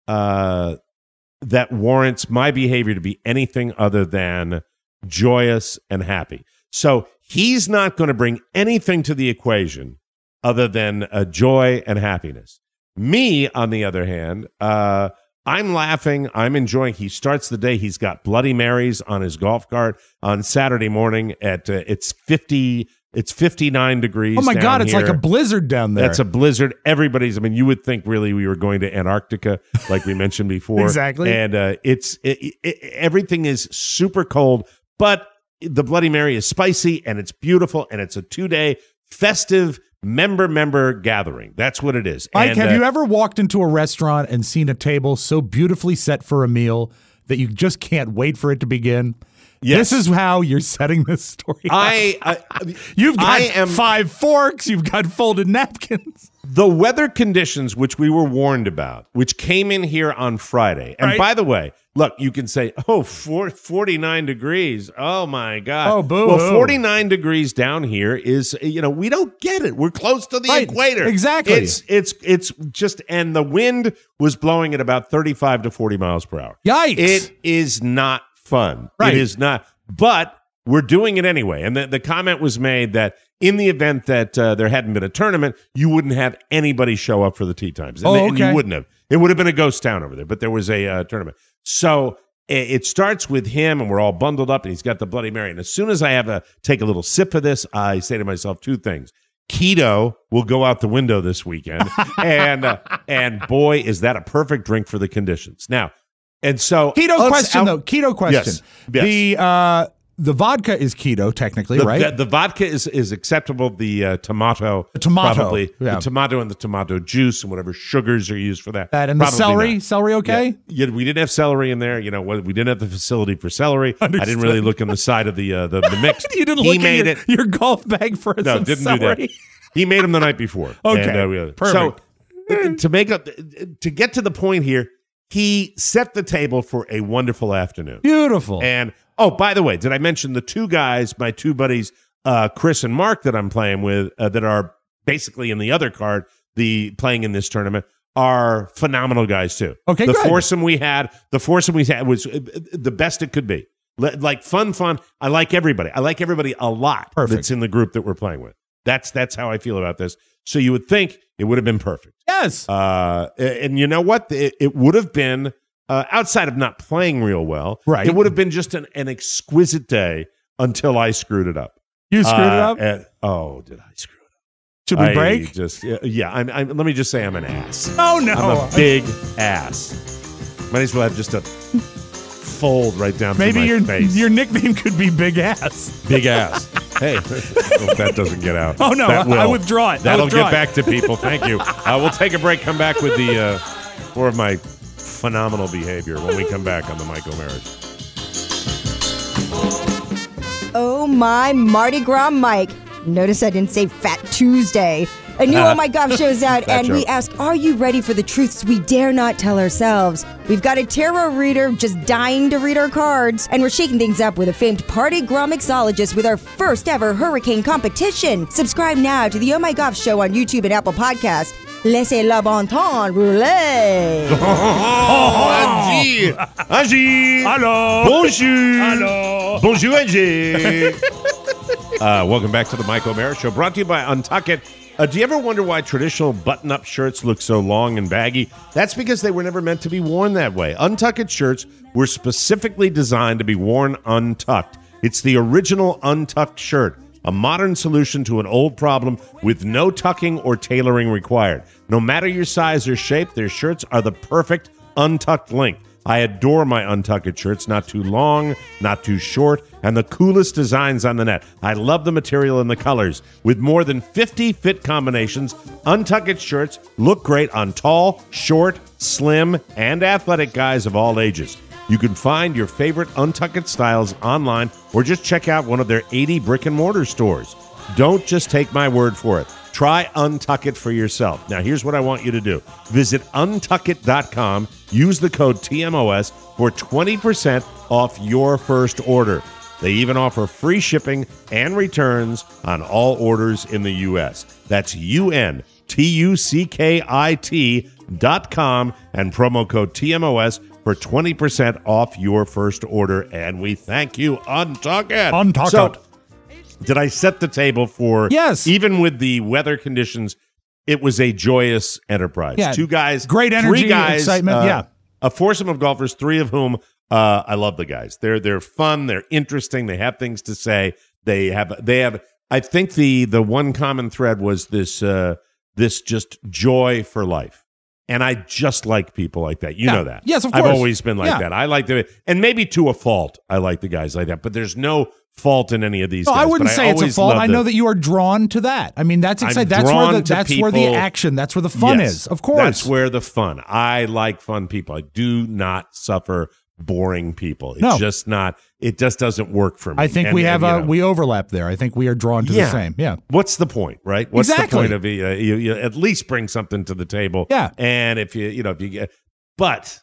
uh, that warrants my behavior to be anything other than joyous and happy. So he's not going to bring anything to the equation other than uh, joy and happiness. Me, on the other hand, uh, I'm laughing. I'm enjoying. He starts the day. He's got Bloody Marys on his golf cart on Saturday morning at uh, it's fifty. It's fifty-nine degrees. Oh my down God, it's here. like a blizzard down there. That's a blizzard. Everybody's, I mean, you would think really we were going to Antarctica, like we mentioned before. Exactly. And uh, it's it, it, everything is super cold, but the Bloody Mary is spicy and it's beautiful and it's a two-day festive member member gathering. That's what it is. Mike, and, have uh, you ever walked into a restaurant and seen a table so beautifully set for a meal that you just can't wait for it to begin? Yes. This is how you're setting this story up. I, I You've got I am five forks. You've got folded napkins. the weather conditions which we were warned about, which came in here on Friday. And Right. by the way, look, you can say, oh, four, forty-nine degrees. Oh, my God. Oh, boo-hoo. Well, forty-nine degrees down here is, you know, we don't get it. We're close to the Right. equator. Exactly. It's, it's, it's just, and the wind was blowing at about thirty-five to forty miles per hour. Yikes. It is not fun. Right. It is not. But we're doing it anyway. And the, the comment was made that in the event that uh, there hadn't been a tournament, you wouldn't have anybody show up for the tee times. And, Oh, they- and okay. you wouldn't have. It would have been a ghost town over there, but there was a uh, tournament. So it, it starts with him, and we're all bundled up, and he's got the Bloody Mary. And as soon as I have to take a little sip of this, I say to myself two things. Keto will go out the window this weekend. and uh, and boy, is that a perfect drink for the conditions. Now, and so Keto let's question, out- though. Keto question. Yes. Yes. The uh, the vodka is keto, technically, The, right? the, the vodka is, is acceptable. The uh, tomato, The tomato, probably yeah. the tomato and the tomato juice and whatever sugars are used for that. that and the Probably celery. not. Celery, okay? Yeah. Yeah, we didn't have celery in there. You know, we didn't have the facility for celery. I didn't Understood. really look on the side of the uh, the, the mix. You didn't he look made at it. your, your golf bag for No, some didn't celery. do that. He made them the night before. Okay, And, uh, we- perfect. So to make up to get to the point here, he set the table for a wonderful afternoon. Beautiful. And oh, by the way, did I mention the two guys, my two buddies, uh, Chris and Mark, that I'm playing with, uh, that are basically in the other card, the playing in this tournament, are phenomenal guys too. Okay, the good. foursome we had, the foursome we had was uh, the best it could be. Le- Like fun, fun. I like everybody. I like everybody a lot. Perfect. That's in the group that we're playing with. That's that's how I feel about this. So you would think it would have been perfect. yes. Uh, and you know what? It, it would have been, uh, outside of not playing real well, Right. it would have been just an, an exquisite day until I screwed it up. you screwed it Uh, up? and- oh, did I screw it up? Should we I break? Just, yeah, yeah I'm, I'm, let me just say I'm an ass. Oh, no. I'm a big ass. Might as well have just a fold right down Maybe through my your, face. your nickname could be Big Ass. Big ass. Hey, hope that doesn't get out. Oh, no, That I will. withdraw it. I That'll withdraw get it. back to people. Thank you. Uh, we'll take a break, come back with the uh, more of my phenomenal behavior when we come back on the Mike O'Mara Show. Oh my Mardi Gras Mike. Notice I didn't say Fat Tuesday. A new Oh My Gosh show's out, Fat and we joke. ask, are you ready for the truths we dare not tell ourselves? We've got a tarot reader just dying to read our cards, and we're shaking things up with a famed Party Gras mixologist with our first ever hurricane competition. Subscribe now to the Oh My Gosh show on YouTube and Apple Podcasts. Laissez la bon temps rouler. Angie! Angie! Hello. Bonjour! Hello. Bonjour, Angie! uh, welcome back to the Mike O'Mara Show, brought to you by Untuckit. Uh, do you ever wonder why traditional button-up shirts look so long and baggy? That's because they were never meant to be worn that way. Untuckit shirts were specifically designed to be worn untucked. It's the original untucked shirt, a modern solution to an old problem with no tucking or tailoring required. No matter your size or shape, their shirts are the perfect untucked length. I adore my Untuckit shirts, not too long, not too short, and the coolest designs on the net. I love the material and the colors. With more than fifty fit combinations, Untuckit shirts look great on tall, short, slim, and athletic guys of all ages. You can find your favorite Untuckit styles online or just check out one of their eighty brick and mortar stores. Don't just take my word for it. Try Untuckit for yourself. Now, here's what I want you to do. Visit untuckit dot com. Use the code T M O S for twenty percent off your first order. They even offer free shipping and returns on all orders in the U S. That's U N T U C K I T dot com and promo code T M O S for twenty percent off your first order. And we thank you, Untuckit. Untuckit. So, did I set the table for, yes, even with the weather conditions, it was a joyous enterprise. Yeah. Two guys, great energy, three guys, excitement, uh, yeah. A foursome of golfers, three of whom uh, I love the guys. They're they're fun, they're interesting, they have things to say. They have they have I think the the one common thread was this uh, this just joy for life. And I just like people like that. You yeah. know that. Yes, of course. I've always been like yeah. that. I like the and maybe to a fault, I like the guys like that. But there's no fault in any of these no, guys. I wouldn't but say I it's a always fault. love I know the- that you are drawn to that. I mean, that's exciting. I'm That's where drawn the to that's where the people- action, that's where the fun Yes, is. Of course. That's where the fun. I like fun people. I do not suffer boring people. It's No. just not it just doesn't work for me. I think And- we have and, a you know, we overlap there. I think we are drawn to yeah. the same. Yeah. What's the point, right? What's Exactly. the point of uh, you, you at least bring something to the table? Yeah. And if you you know if you get but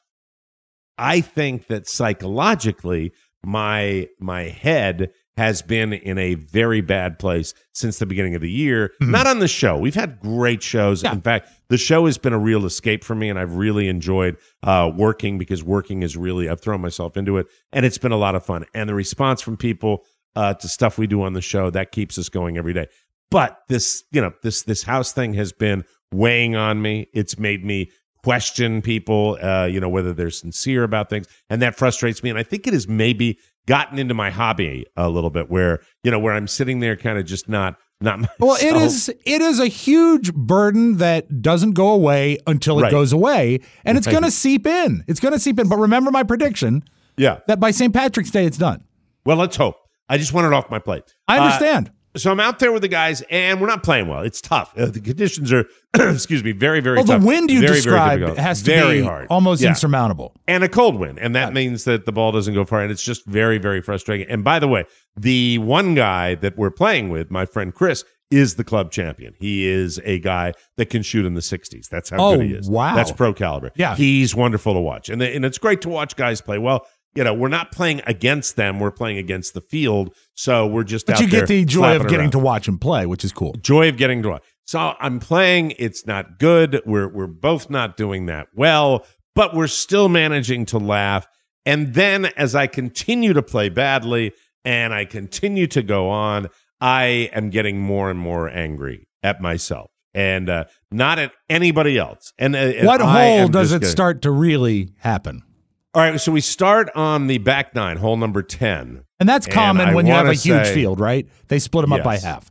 I think that psychologically my my head has been in a very bad place since the beginning of the year. Mm-hmm. Not on the show. We've had great shows. Yeah. In fact, the show has been a real escape for me, and I've really enjoyed uh, working because working is really, I've thrown myself into it, and it's been a lot of fun. And the response from people uh, to stuff we do on the show, that keeps us going every day. But this, you know, this this house thing has been weighing on me. It's made me question people, uh, you know, whether they're sincere about things, and that frustrates me. And I think it has maybe gotten into my hobby a little bit, where you know, where I'm sitting there, kind of just not, not. Myself. Well, it is it is a huge burden that doesn't go away until it Right. goes away, and it's Right. going to seep in. It's going to seep in. But remember my prediction Yeah. that by Saint Patrick's Day it's done. Well, let's hope. I just want it off my plate. I Uh, understand. so I'm out there with the guys, and we're not playing well. It's tough. Uh, the conditions are, excuse me, very, very well, tough. the wind you very, described very difficult. has to very be hard. almost Yeah. insurmountable. And a cold wind, and that means that the ball doesn't go far, and it's just very, very frustrating. And by the way, the one guy that we're playing with, my friend Chris, is the club champion. He is a guy that can shoot in the sixties. That's how Oh, good he is. wow. That's pro caliber. Yeah. He's wonderful to watch, and, and it's great to watch guys play well. You know, we're not playing against them. We're playing against the field. So we're just But out you there get the joy flapping of getting around. to watch him play, which is cool. Joy of getting to watch. So I'm playing. It's not good. We're we're both not doing that well, but we're still managing to laugh. And then as I continue to play badly and I continue to go on, I am getting more and more angry at myself and uh, not at anybody else. And, uh, and What I hole am does just it gonna- start to really happen? All right, so we start on the back nine, hole number ten. And that's And common I when you have a wanna huge say- field, right? They split them up by Yes. half.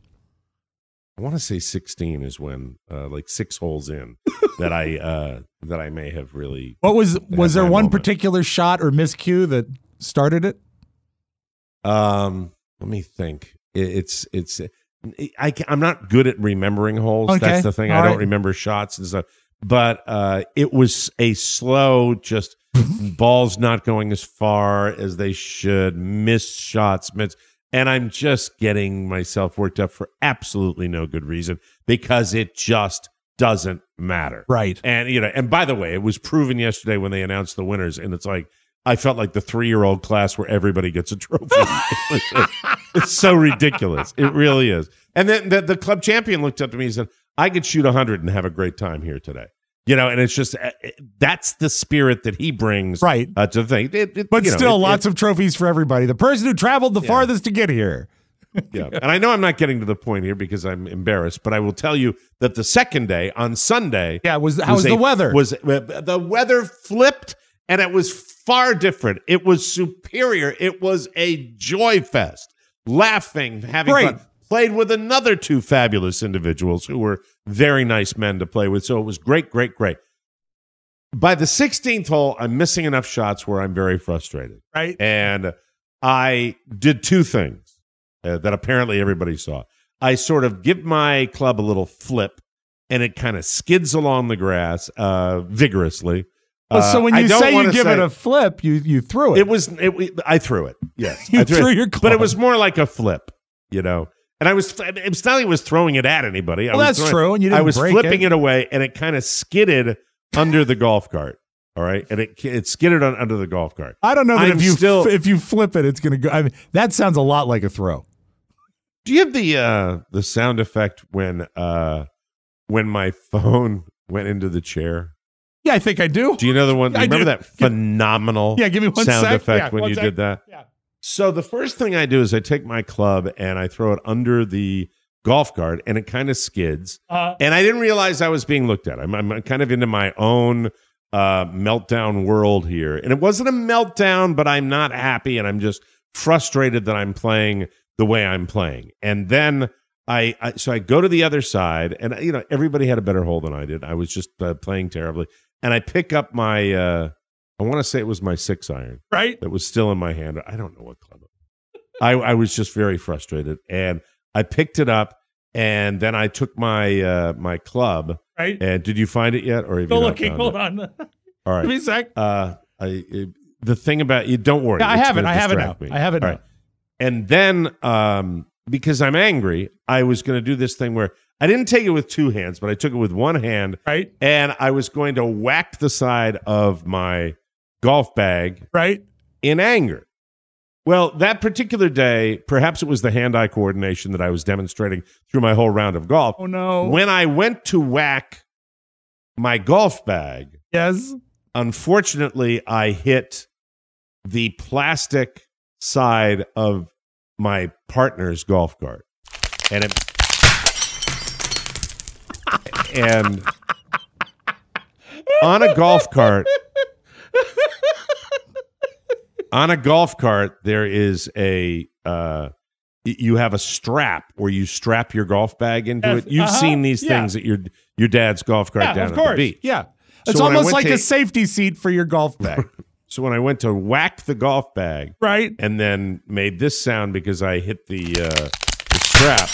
I want to say sixteen is when, uh, like six holes in, that I uh, that I may have really. What was was had there my one moment. particular shot or miscue that started it? Um, let me think. It, it's it's. I can, I'm not good at remembering holes. Okay, That's the thing. all I don't right. remember shots and stuff. But uh, it was a slow, just balls not going as far as they should, missed shots, missed. And I'm just getting myself worked up for absolutely no good reason because it just doesn't matter. Right. And, you know, and by the way, it was proven yesterday when they announced the winners. And it's like, I felt like the three-year-old class where everybody gets a trophy. It's so ridiculous. It really is. And then the, the club champion looked up to me and said, I could shoot one hundred and have a great time here today. You know, and it's just uh, that's the spirit that he brings right. uh, to the thing. It, it, but you know, still, it, lots it, of trophies for everybody. The person who traveled the yeah. farthest to get here. Yeah, and I know I'm not getting to the point here because I'm embarrassed, but I will tell you that the second day on Sunday, yeah, was how was, was the a, weather? Was uh, the weather flipped, and it was far different. It was superior. It was a joy fest, laughing, having Great. fun. Played with another two fabulous individuals who were very nice men to play with. So it was great, great, great. By the sixteenth hole, I'm missing enough shots where I'm very frustrated. Right. And I did two things uh, that apparently everybody saw. I sort of give my club a little flip, and it kind of skids along the grass uh, vigorously. Well, so when Uh, I you don't say you wanna give say- it a flip, you you threw it. It was, it, I threw it. Yes. You I threw it. your But club. it was more like a flip, you know. And I was, it's not like I was throwing it at anybody. I Well, was that's throwing- true, and you I didn't was break flipping it. it. away, and it kind of skidded under the golf cart. All right, and it it skidded on under the golf cart. I don't know that I'm if you still- if you flip it, it's going to go. I mean, that sounds a lot like a throw. Do you have the uh, the sound effect when uh, when my phone went into the chair? Yeah, I think I do. Do you know the one? Do you I remember do. that phenomenal Yeah, give me one sound sec. effect Yeah, when one you sec. did that? Yeah. So the first thing I do is I take my club and I throw it under the golf cart, and it kind of skids. Uh, And I didn't realize I was being looked at. I'm, I'm kind of into my own uh, meltdown world here. And it wasn't a meltdown, but I'm not happy, and I'm just frustrated that I'm playing the way I'm playing. And then I, I so I go to the other side, and you know everybody had a better hole than I did. I was just uh, playing terribly. And I pick up my, uh, I want to say it was my six iron. right. That was still in my hand. I don't know what club. I, I was just very frustrated, and I picked it up, and then I took my uh, my club. Right. And did you find it yet, or have Still you not looking. found Hold it? on. All right. Give me a sec. Uh, I it, the thing about you, don't worry. Yeah, I it's have it. gonna I have it now. distract me. I have it All now. right. And then, um, because I'm angry, I was going to do this thing where I didn't take it with two hands, but I took it with one hand, Right. and I was going to whack the side of my golf bag Right. in anger. Well, that particular day, perhaps it was the hand-eye coordination that I was demonstrating through my whole round of golf. Oh no. When I went to whack my golf bag, yes. unfortunately, I hit the plastic side of my partner's golf cart, and it and on a golf cart. On a golf cart, there is a uh, y- you have a strap where you strap your golf bag into Yes, it. You've uh-huh, seen these yeah. things at your your dad's golf cart Yeah, down of at course. the beach. Yeah. So It's when I almost went like to- a safety seat for your golf bag. So when I went to whack the golf bag, Right. and then made this sound because I hit the uh, the strap.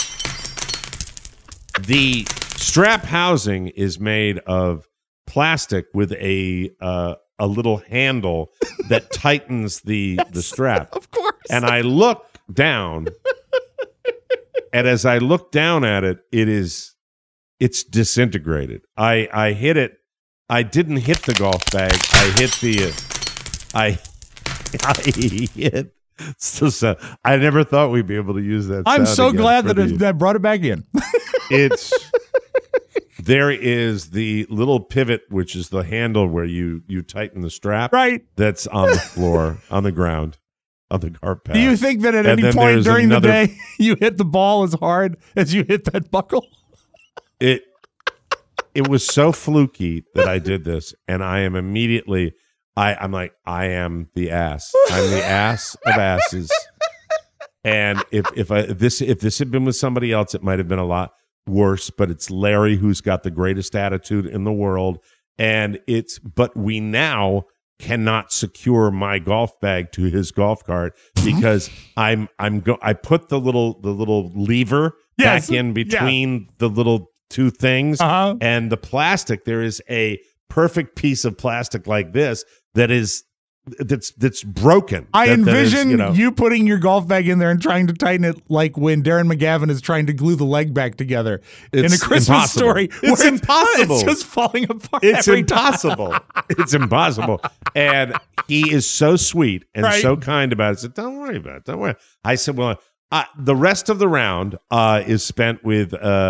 The strap housing is made of plastic with a uh, a little handle that tightens the the strap. Of course. And I look down, and as I look down at it, it is it's disintegrated. I I hit it. I didn't hit the golf bag. I hit the. Uh, I I hit. So, so I never thought we'd be able to use that. I'm sound so again glad for that the- it, that brought it back in. it's there is the little pivot, which is the handle where you you tighten the strap. Right. That's on the floor, on the ground, on the carpet. Do you think that at And any then point there's during another- the day you hit the ball as hard as you hit that buckle? it? It was so fluky that I did this, and I am immediately. I, I'm like, I am the ass. I'm the ass of asses. And if if I if this if this had been with somebody else, it might have been a lot worse. But it's Larry who's got the greatest attitude in the world, and it's. But we now cannot secure my golf bag to his golf cart because I'm I'm go. I put the little the little lever Yes. back in Yeah. between the little two things, Uh-huh. and the plastic. There is a perfect piece of plastic like this that is that's that's broken. I That- that is, envision you know, you putting your golf bag in there and trying to tighten it like when Darren McGavin is trying to glue the leg back together in a It's Christmas impossible. story. It's where impossible. It's just falling apart. It's every time. impossible. It's impossible. And he is so sweet and Right. so kind about it. He said, "Don't worry about it. Don't worry." I said, "Well, uh, the rest of the round uh, is spent with uh,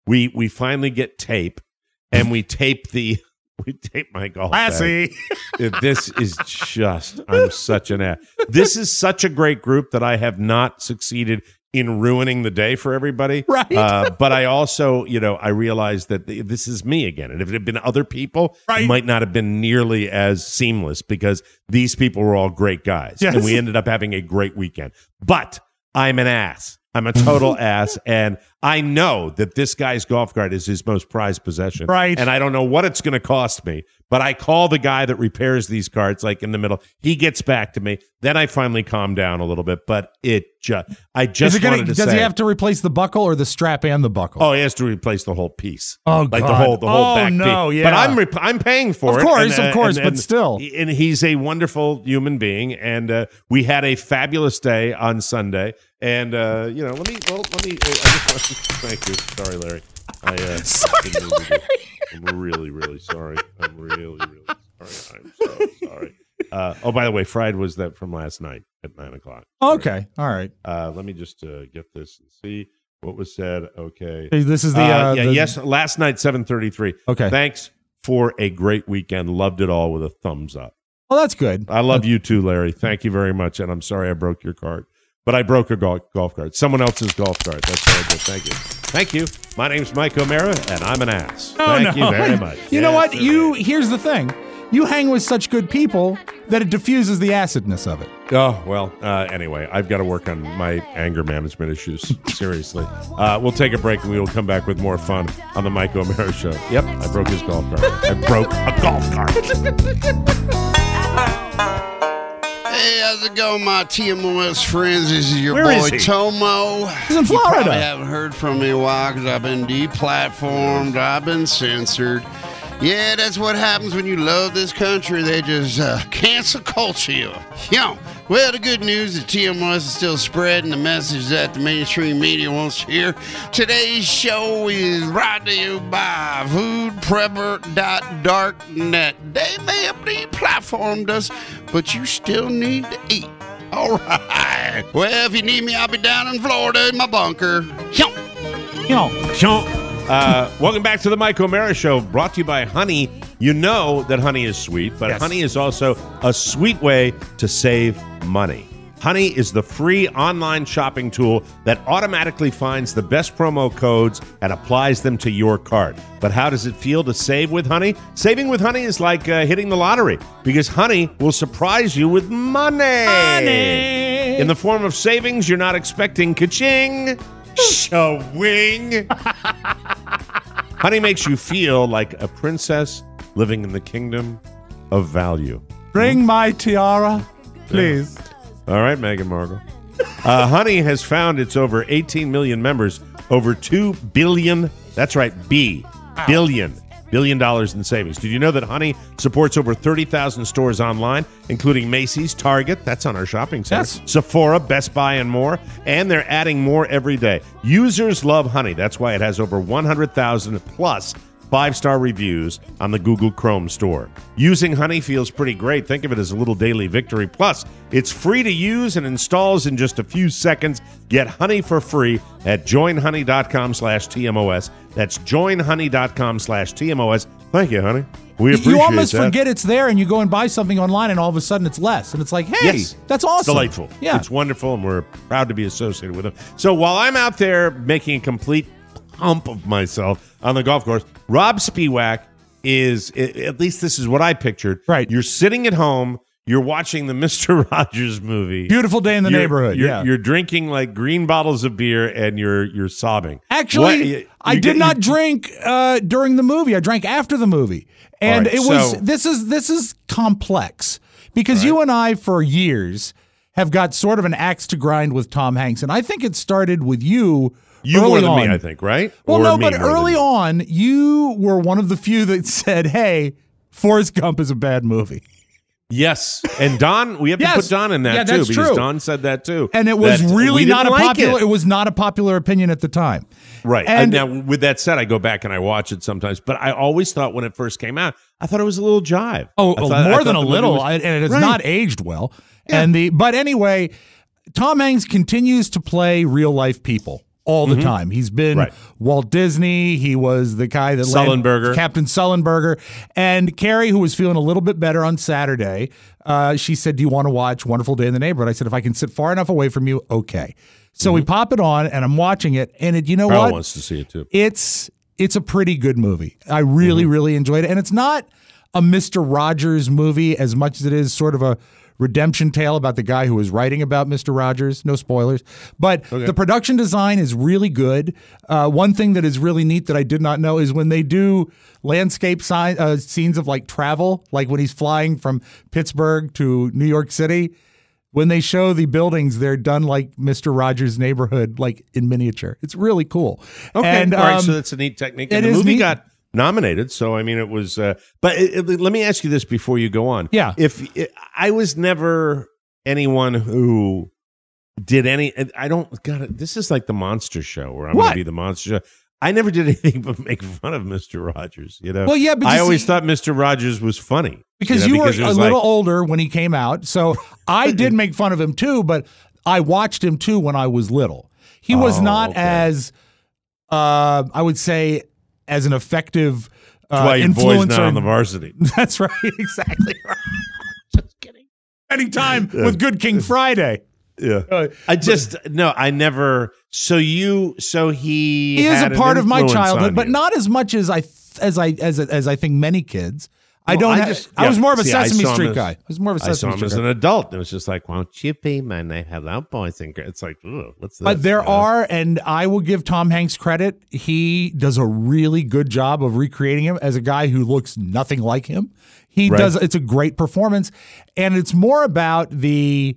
We we finally get tape, and we tape the we tape my golf bag. This is just I'm such an ass. This is such a great group that I have not succeeded in ruining the day for everybody. Right. Uh, but I also, you know, I realized that th- this is me again. And if it had been other people, Right. it might not have been nearly as seamless because these people were all great guys. Yes. And we ended up having a great weekend. But I'm an ass. I'm a total ass. And I know that this guy's golf cart is his most prized possession. Right. And I don't know what it's going to cost me. But I call the guy that repairs these carts, like in the middle. He gets back to me. Then I finally calm down a little bit. But it just, I just Is it gonna, wanted to does say, he have to replace the buckle or the strap and the buckle? oh, he has to replace the whole piece. Oh, like the God. whole, the whole Oh, back no, piece. yeah. But I'm, rep- I'm paying for Of it. course, and, of course, but and- still. and he's a wonderful human being. And uh, we had a fabulous day on Sunday. And uh, you know, let me, well, let me. I just want to thank you. Sorry, Larry. I uh, Sorry, didn't mean to do- Larry. I'm really, really sorry. I'm really, really sorry. I'm so sorry. Uh, oh, by the way, Fried was that from last night at nine o'clock. Okay, all right. Uh, let me just uh, get this and see what was said. Okay. Hey, This is the, Uh, uh, yeah, the- yes, last night, seven thirty-three. Okay. Thanks for a great weekend. Loved it all with a thumbs up. Well, that's good. I love you too, Larry. Thank you very much. And I'm sorry I broke your cart. But I broke a golf, golf cart. Someone else's golf cart. That's what I did. Thank you. Thank you. My name's Mike O'Mara, and I'm an ass. Oh, Thank no. you very much. You know Yes, what? sir. You here's the thing. You hang with such good people that it diffuses the acidness of it. Oh, well, uh, anyway, I've got to work on my anger management issues. Seriously. Uh, we'll take a break, and we will come back with more fun on the Mike O'Mara Show. Yep, I broke his golf cart. I broke a golf cart. Hey, how's it going, my T M O S friends? This is your Where boy is he? Tomo. He's in You Florida. probably haven't heard from me in a while because I've been deplatformed, I've been censored. Yeah, that's what happens when you love this country. They just uh, cancel culture you. Yo, well, the good news is T M O S is still spreading the message that the mainstream media wants to hear. Today's show is brought to you by food prepper dot dark net. They may have deplatformed us, but you still need to eat. All right. Well, if you need me, I'll be down in Florida in my bunker. Yo. You know, Uh, welcome back to the Mike O'Mara Show, brought to you by Honey. You know that honey is sweet, but Yes. honey is also a sweet way to save money. Honey is the free online shopping tool that automatically finds the best promo codes and applies them to your cart. But how does it feel to save with Honey? Saving with Honey is like uh, hitting the lottery because Honey will surprise you with money. Money. In the form of savings you're not expecting. Ka-ching! Shawing! Honey makes you feel like a princess living in the kingdom of value. bring my tiara, please. All right, Meghan Markle. Uh, Honey has found its over eighteen million members, over two billion, that's right, B, billion, billion dollars in savings. Did you know that Honey supports over thirty thousand stores online, including Macy's, Target, that's on our shopping center, Yes. Sephora, Best Buy, and more, and they're adding more every day. Users love Honey. That's why it has over one hundred thousand plus five-star reviews on the Google Chrome store. Using Honey feels pretty great. Think of it as a little daily victory. Plus, it's free to use and installs in just a few seconds. Get Honey for free at joinhoney.com slash TMOS. That's joinhoney.com slash TMOS. Thank you, honey. We appreciate You almost that. forget it's there, and you go and buy something online, and all of a sudden it's less, and it's like, hey, Yes. that's awesome. It's delightful. Yeah. It's wonderful, and we're proud to be associated with them. So while I'm out there making a complete hump of myself on the golf course, Rob Spiewak is, i- at least this is what I pictured. Right. You're sitting at home. You're watching the Mister Rogers movie. Beautiful day in the You're- neighborhood. You're, yeah. you're drinking like green bottles of beer, and you're you're sobbing. Actually, What- you- I you did get- not you- drink uh, during the movie. I drank after the movie, and right, it was so- this is this is complex because you and I for years have got sort of an axe to grind with Tom Hanks, and I think it started with you. You early more than on. me, I think, right? Well, Or no, me but more than early you? on, you were one of the few that said, "Hey, Forrest Gump is a bad movie." Yes, and Don, we have Yes. to put Don in that Yeah, too that's because true. Don said that too, And it was that really we not a didn't like popular. It. It. was not a popular opinion at the time. Right. And- And now, with that said, I go back and I watch it sometimes, but I always thought when it first came out, I thought it was a little jive. Oh, I oh, thought- I more thought than a the movie little, was- I- and it has Right. not aged well. And the but anyway, Tom Hanks continues to play real life people all the Mhm. time. He's been Right. Walt Disney. He was the guy that land- Sullenberger. Captain Sullenberger. And Carrie, who was feeling a little bit better on Saturday, uh, she said, do you want to watch Wonderful Day in the Neighborhood? I said, if I can sit far enough away from you, okay. So we pop it on, and I'm watching it, and it, you know Carl what? wants to see it too. It's it's a pretty good movie. I really, Mm-hmm. really enjoyed it. And it's not a Mister Rogers movie as much as it is sort of a redemption tale about the guy who was writing about Mister Rogers. No spoilers. But the production design is really good. Uh, one thing that is really neat that I did not know is when they do landscape sign, uh, scenes of like travel, like when he's flying from Pittsburgh to New York City, when they show the buildings, they're done like Mister Rogers' Neighborhood, like in miniature. It's really cool. Okay, And, all right, um, so that's a neat technique. it And the is movie neat. got nominated, so I mean, it was. Uh, but it, it- let me ask you this before you go on. Yeah. if it, I was never anyone who did any, I don't. God, this is like the Monster Show, where I'm going What? to be the Monster Show. I never did anything but make fun of Mister Rogers. You know. Well, yeah, but I you always see- thought Mister Rogers was funny Because know, you because it were a was little like- older when he came out. So I did make fun of him too, but I watched him too when I was little. He was Oh, not okay. as, uh, I would say, as an effective uh, That's why your boy's influencer. not on the varsity. That's right. Exactly right. Just kidding. Anytime with Good King Friday. Yeah. Uh, I just no, I never. So you, so he, he is had a an part of my influence childhood, on but you. not as much as I as I as as I think many kids. I Well, don't. I ha- just- I was yeah. more of a See, I Sesame saw him Street as- guy. I was more of a I saw Sesame him Street as guy. an adult. It was just like, won't you be my name? Hello, boys and girls. It's like, ugh, what's this? But there you know? are, and I will give Tom Hanks credit. He does a really good job of recreating him as a guy who looks nothing like him. He Right. does. It's a great performance, and it's more about the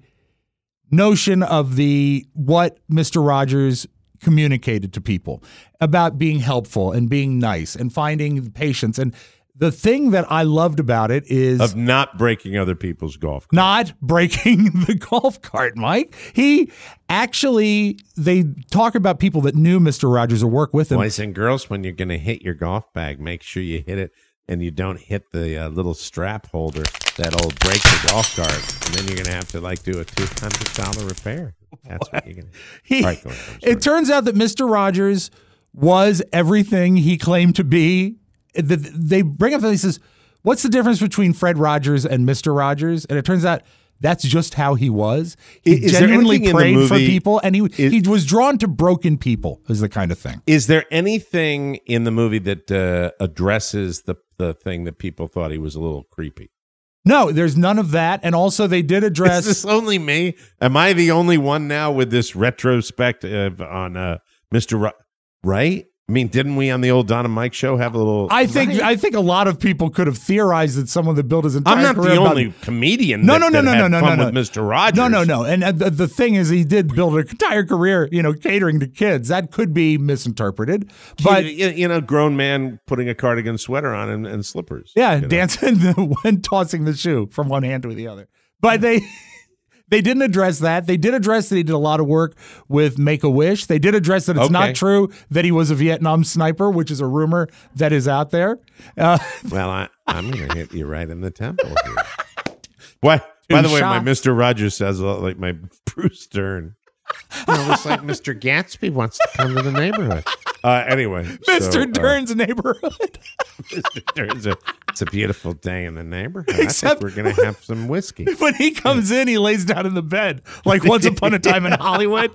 notion of the what Mister Rogers communicated to people about being helpful and being nice and finding patience. And the thing that I loved about it is of not breaking other people's golf. Carts. not breaking the golf cart, Mike. He actually, they talk about people that knew Mister Rogers or work with him. Boys and girls, when you're going to hit your golf bag, make sure you hit it and you don't hit the uh, little strap holder that'll break the golf cart, and then you're going to have to like do a two hundred dollar repair. That's what you're going to. He, All right, go ahead. I'm sorry. it turns out that Mister Rogers was everything he claimed to be. The- They bring up that he says, what's the difference between Fred Rogers and Mister Rogers? And it turns out that's just how he was. He Is there genuinely anything in the prayed for movie- people, and he, is- he was drawn to broken people, is the kind of thing. Is there anything in the movie that uh, addresses the the thing that people thought he was a little creepy? No, there's none of that. And also, they did address. Is this only me? Am I the only one now with this retrospective on uh, Mister Ro- right? I mean, didn't we on the old Don and Mike show have a little? I think Right? I think a lot of people could have theorized that someone that built his entire I'm not career the about- only comedian. No, that, no, no, that no, had no, no, fun no, with no. Mister Rogers. No, no, no. And uh, the, the thing is, he did build an entire career, you know, catering to kids. That could be misinterpreted, but you, you know, grown man putting a cardigan sweater on and, and slippers. yeah, you know? dancing when tossing the shoe from one hand to the other. But they. They didn't address that. They did address that he did a lot of work with Make-A-Wish. They did address that it's Okay. not true that he was a Vietnam sniper, which is a rumor that is out there. Uh, Well, I, I'm going to hit you right in the temple here. What? By the way, my shots. Mister Rogers says a lot like my Bruce Stern. Well, it's like Mister Gatsby wants to come to the neighborhood. Uh, anyway, Mister so, uh, Dern's neighborhood. Mister Dern's a, it's a beautiful day in the neighborhood. I Except- think we're going to have some whiskey. When he comes in, he lays down in the bed like Once Upon a Time in Hollywood.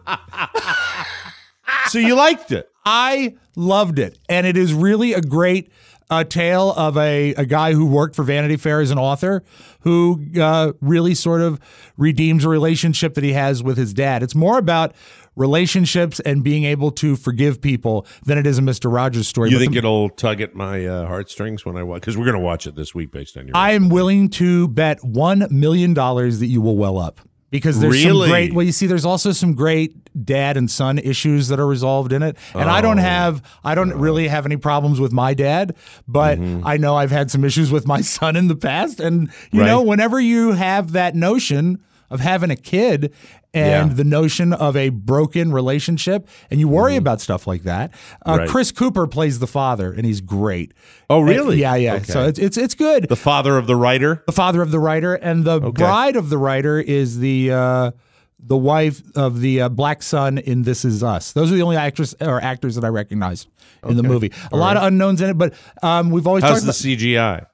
So you liked it? I loved it. And it is really a great uh, tale of a, a guy who worked for Vanity Fair as an author who uh, really sort of redeems a relationship that he has with his dad. It's more about relationships and being able to forgive people than it is a Mister Rogers story. You But think the- it'll tug at my uh, heartstrings when I watch? Because we're going to watch it this week based on your. I am willing to bet one million dollars that you will well up. Because there's Really? some great, well, you see, there's also some great dad and son issues that are resolved in it. And I don't Oh. have, I don't really have any problems with my dad, but Mm-hmm. I know I've had some issues with my son in the past. And, you Right. know, whenever you have that notion of having a kid and Yeah. the notion of a broken relationship, and you worry about stuff like that. Uh, Mm-hmm. Right. Chris Cooper plays the father, and he's great. Oh, And- really? yeah, yeah. Okay. So it's, it's, it's good. The father of the writer. The father of the writer, and the bride of the writer is the uh, the wife of the uh, black son in This Is Us. Those are the only actress or actors that I recognize in Okay. the movie. A All lot right. of unknowns in it, but um, we've always How's talked the about C G I?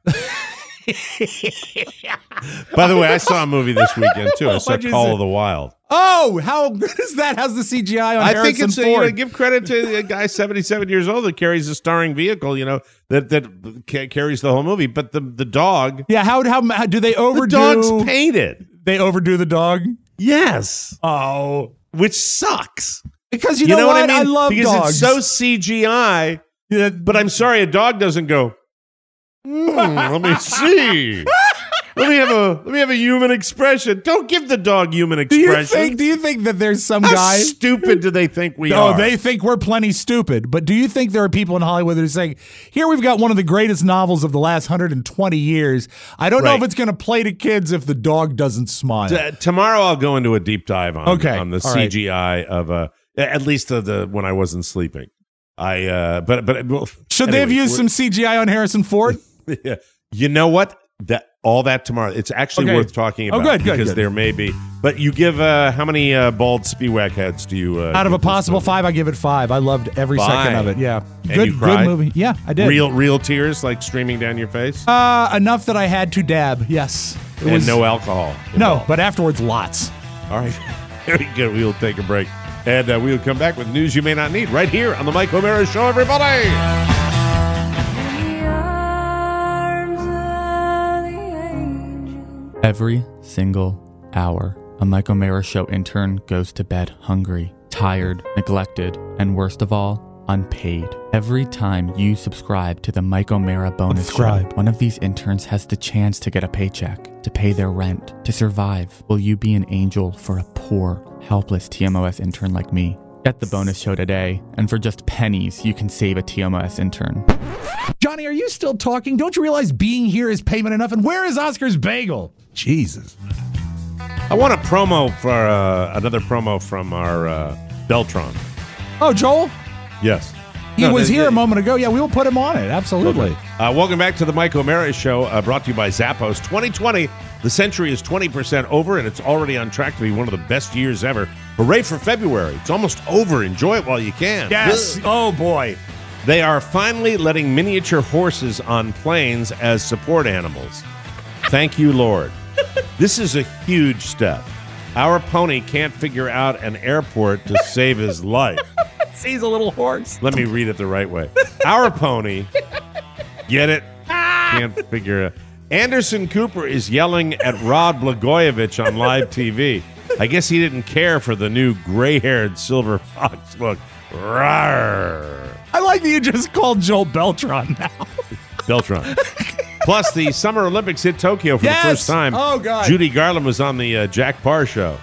By the way, I saw a movie this weekend too. I saw What'd you Call say? of the Wild. Oh, how good is that? How's the C G I on I Harrison think it's a, Ford? you know, give credit to a guy seventy-seven years old that carries a starring vehicle. You know that that ca- carries the whole movie. But the the dog, yeah, how, how how do they the overdo? dog's painted. They overdo the dog. Yes, Oh, which sucks. because you, know, what, what? I mean? love because dogs. it's so C G I. Yeah, But I'm sorry, a dog doesn't go. "Hmm, let me see. Let me have a let me have a human expression. Don't give the dog human do you expression. think? Do you think that there's some How guy? stupid do they think we Oh, are? they think we're plenty stupid. But do you think there are people in Hollywood that are saying, here we've got one of the greatest novels of the last one hundred twenty years. I don't know Right. if it's going to play to kids if the dog doesn't smile. T- tomorrow I'll go into a deep dive on Okay, on the all right. C G I of uh at least the, the when I wasn't sleeping. I uh but but well, Should they have anyway, used some C G I on Harrison Ford? we're- yeah. You know what? That all that tomorrow. It's actually Okay. worth talking Oh, about good, good, because good. there may be. But you give uh how many uh, bald Spiewak heads do you uh, Out of a give this possible movie? five, I give it five. I loved every second Five. of it. Yeah. And good you good cried? movie. Yeah, I did. Real real tears like streaming down your face? Uh, enough that I had to dab. Yes. It and was- no alcohol. No, but afterwards, lots. All right. Very good. We'll take a break. And uh, we'll come back with news you may not need right here on the Mike O'Mara Show, everybody. Every single hour, a Mike O'Mara Show intern goes to bed hungry, tired, neglected, and worst of all, unpaid. Every time you subscribe to the Mike O'Mara bonus Subscribe. show, one of these interns has the chance to get a paycheck, to pay their rent, to survive. Will you be an angel for a poor, helpless T M O S intern like me? Get the bonus show today, and for just pennies, you can save a T M O S intern. Johnny, are you still talking? Don't you realize being here is payment enough? And where is Oscar's bagel? Jesus. I want a promo for uh, another promo from our uh, Beltron. Oh, Joel? Yes. He No, was they- here they- a moment ago. Yeah, we will put him on it. Absolutely. Uh, welcome back to the Mike O'Mara Show, uh, brought to you by Zappos. twenty twenty, the century is twenty percent over, and it's already on track to be one of the best years ever. Hooray for February. It's almost over. Enjoy it while you can. Yes. Oh, boy. They are finally letting miniature horses on planes as support animals. Thank you, Lord. This is a huge step. Our pony can't figure out an airport to save his life. He's a little horse. Let me read it the right way. Our pony, get it? Can't figure it. Anderson Cooper is yelling at Rod Blagojevich on live T V. I guess he didn't care for the new gray-haired silver fox look. Rawr. I like that you just called Joel Beltron now. Beltron. Plus, the Summer Olympics hit Tokyo for Yes! the first time. Oh, God. Judy Garland was on the uh, Jack Parr show.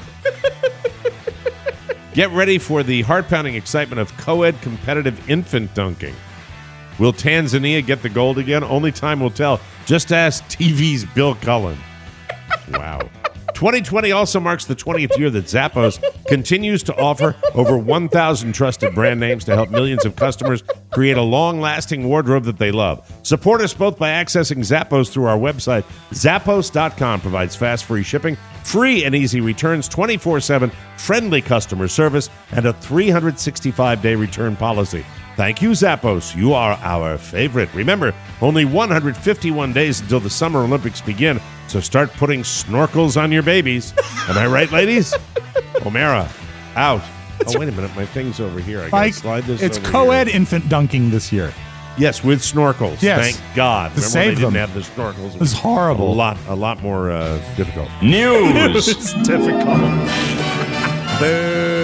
Get ready for the heart-pounding excitement of co-ed competitive infant dunking. Will Tanzania get the gold again? Only time will tell. Just ask T V's Bill Cullen. Wow. twenty twenty also marks the twentieth year that Zappos continues to offer over one thousand trusted brand names to help millions of customers create a long-lasting wardrobe that they love. Support us both by accessing Zappos through our website. Zappos dot com provides fast, free shipping, free and easy returns, twenty-four seven friendly customer service, and a three hundred sixty-five day return policy. Thank you, Zappos. You are our favorite. Remember, only one hundred fifty-one days until the Summer Olympics begin, so start putting snorkels on your babies. Am I right, ladies? O'Mara, out. Oh, wait a minute. My thing's over here. I got to Mike, slide this it's over co-ed here. infant dunking this year. Yes, with snorkels. Yes. Thank God. To Remember save when they them. didn't have the snorkels? It was horrible. A lot, a lot more uh, difficult. News. It's difficult. Boo.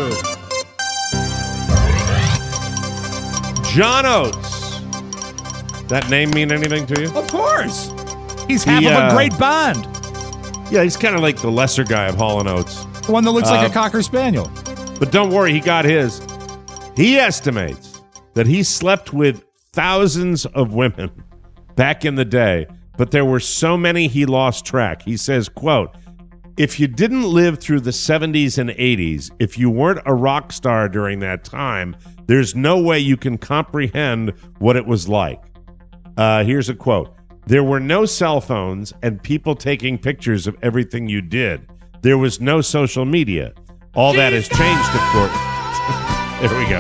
John Oates. That name mean anything to you? Of course. He's half He, of uh, a great band. Yeah, he's kind of like the lesser guy of Hall and Oates. The one that looks like uh, a Cocker Spaniel. But don't worry, he got his. He estimates that he slept with thousands of women back in the day, but there were so many he lost track. He says, quote, if you didn't live through the seventies and eighties, if you weren't a rock star during that time, there's no way you can comprehend what it was like. Uh, here's a quote. There were no cell phones and people taking pictures of everything you did. There was no social media. All that has changed, of course. There we go.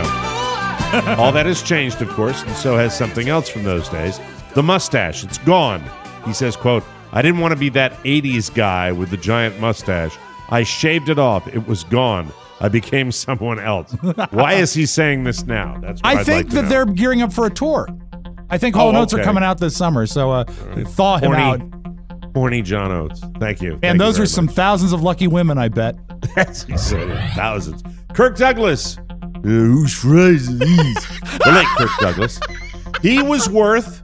All that has changed, of course, and so has something else from those days. The mustache, it's gone. He says, quote, I didn't want to be that eighties guy with the giant mustache. I shaved it off. It was gone. I became someone else. Why is he saying this now? That's what I I'd think like to that know. they're gearing up for a tour. I think Hall Oh, and Oates okay. are coming out this summer, so uh, thaw him Horny- out. Horny John Oates. Thank you. And Thank you those very are some much. thousands of lucky women, I bet. That's he said it. Thousands. Kirk Douglas. Uh, whose fries are these? The late Kirk Douglas. He was worth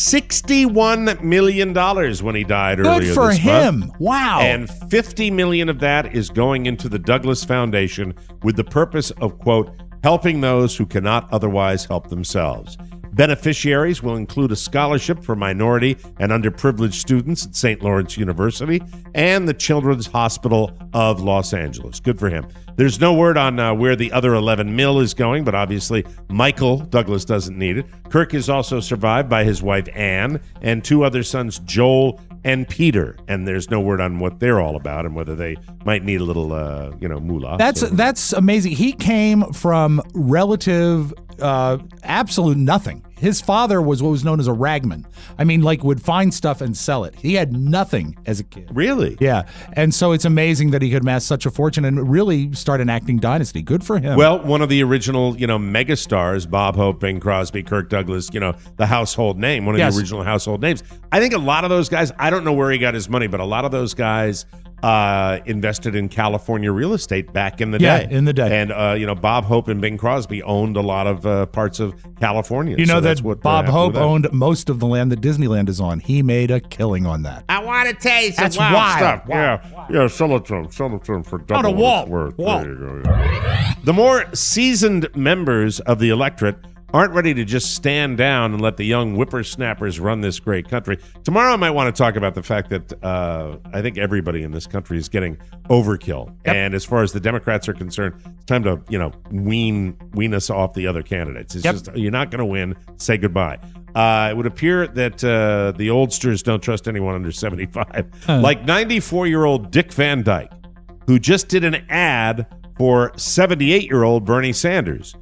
sixty-one million dollars when he died Good earlier for this him. month. Wow. And fifty million dollars of that is going into the Douglas Foundation with the purpose of, quote, helping those who cannot otherwise help themselves. Beneficiaries will include a scholarship for minority and underprivileged students at Saint Lawrence University and the Children's Hospital of Los Angeles. Good for him. There's no word on uh, where the other eleven mil is going, but obviously Michael Douglas doesn't need it. Kirk is also survived by his wife Anne and two other sons, Joel and Peter, and there's no word on what they're all about and whether they might need a little, uh, you know, moolah. That's So- that's amazing. He came from relative, uh, absolute nothing. His father was what was known as a ragman. I mean, like would find stuff and sell it. He had nothing as a kid. Really? Yeah. And so it's amazing that he could amass such a fortune and really start an acting dynasty. Good for him. Well, one of the original, you know, megastars, Bob Hope, Bing Crosby, Kirk Douglas, you know, the household name, one of Yes. the original household names. I think a lot of those guys, I don't know where he got his money, but a lot of those guys uh, invested in California real estate back in the Yeah, day. in the day. And, uh, you know, Bob Hope and Bing Crosby owned a lot of uh, parts of California. you know So that that's what, uh, Bob happened Hope with that. owned most of the land that Disneyland is on. He made a killing on that. I want to tell you some That's wild, wild. stuff. Yeah, yeah, sell it to him. Sell it to him for double to what Walt. it's worth. Walt. There you go. yeah. The more seasoned members of the electorate aren't ready to just stand down and let the young whippersnappers run this great country. Tomorrow I might want to talk about the fact that uh, I think everybody in this country is getting overkill. Yep. And as far as the Democrats are concerned, it's time to, you know, wean wean us off the other candidates. It's Yep. just, you're not going to win. Say goodbye. Uh, it would appear that uh, the oldsters don't trust anyone under seventy-five. Huh. Like ninety-four-year-old Dick Van Dyke, who just did an ad for seventy-eight-year-old Bernie Sanders,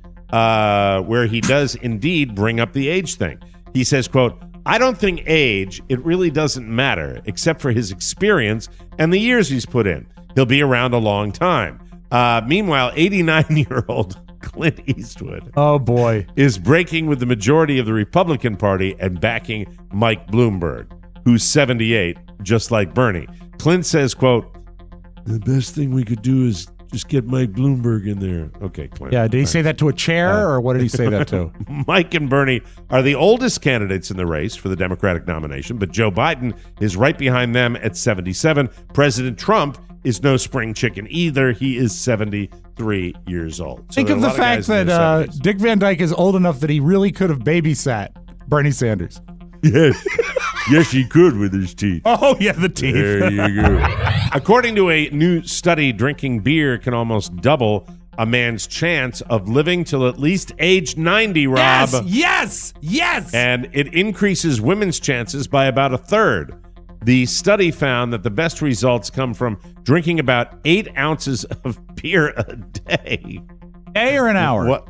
uh, where he does indeed bring up the age thing. He says, quote, I don't think age, it really doesn't matter, except for his experience and the years he's put in. He'll be around a long time. Uh, meanwhile, eighty-nine-year-old Clint Eastwood Oh, boy. is breaking with the majority of the Republican Party and backing Mike Bloomberg, who's seventy-eight, just like Bernie. Clint says, quote, the best thing we could do is just get Mike Bloomberg in there. Okay, Clint. Yeah, did he say that to a chair, Uh, or what did he say that to? Mike and Bernie are the oldest candidates in the race for the Democratic nomination, but Joe Biden is right behind them at seventy-seven. President Trump is no spring chicken either. He is seventy-three years old. So Think there are of a the lot fact guys in that their uh, seventies. Dick Van Dyke is old enough that he really could have babysat Bernie Sanders. Yes. Yes, he could with his teeth. Oh, yeah, the teeth. There you go. According to a new study, drinking beer can almost double a man's chance of living till at least age ninety, Rob. Yes, yes, yes. And it increases women's chances by about a third. The study found that the best results come from drinking about eight ounces of beer a day. A or an hour? What?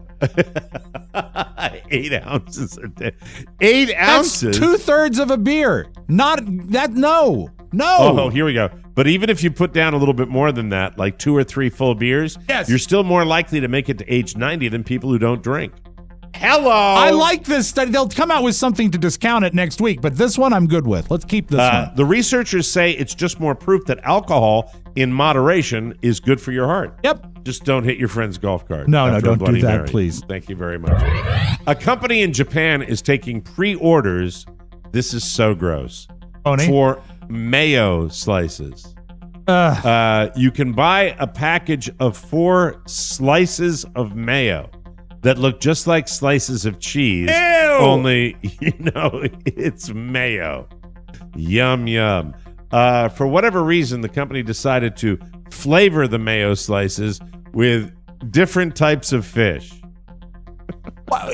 Eight ounces a day. Eight That's ounces? two thirds of a beer. Not that. No, no. Oh, here we go. But even if you put down a little bit more than that, like two or three full beers, Yes. you're still more likely to make it to age ninety than people who don't drink. Hello. I like this study. They'll come out with something to discount it next week, but this one I'm good with. Let's keep this Uh, one. the researchers say it's just more proof that alcohol in moderation is good for your heart. Yep. Just don't hit your friend's golf cart. No, no, after a don't do Bloody that, Mary. please. Thank you very much. A company in Japan is taking pre-orders. This is so gross. Tony? For mayo slices. Ugh. Uh, you can buy a package of four slices of mayo that look just like slices of cheese. Ew! Only, you know, it's mayo. Yum, yum. Uh, for whatever reason, the company decided to flavor the mayo slices with different types of fish.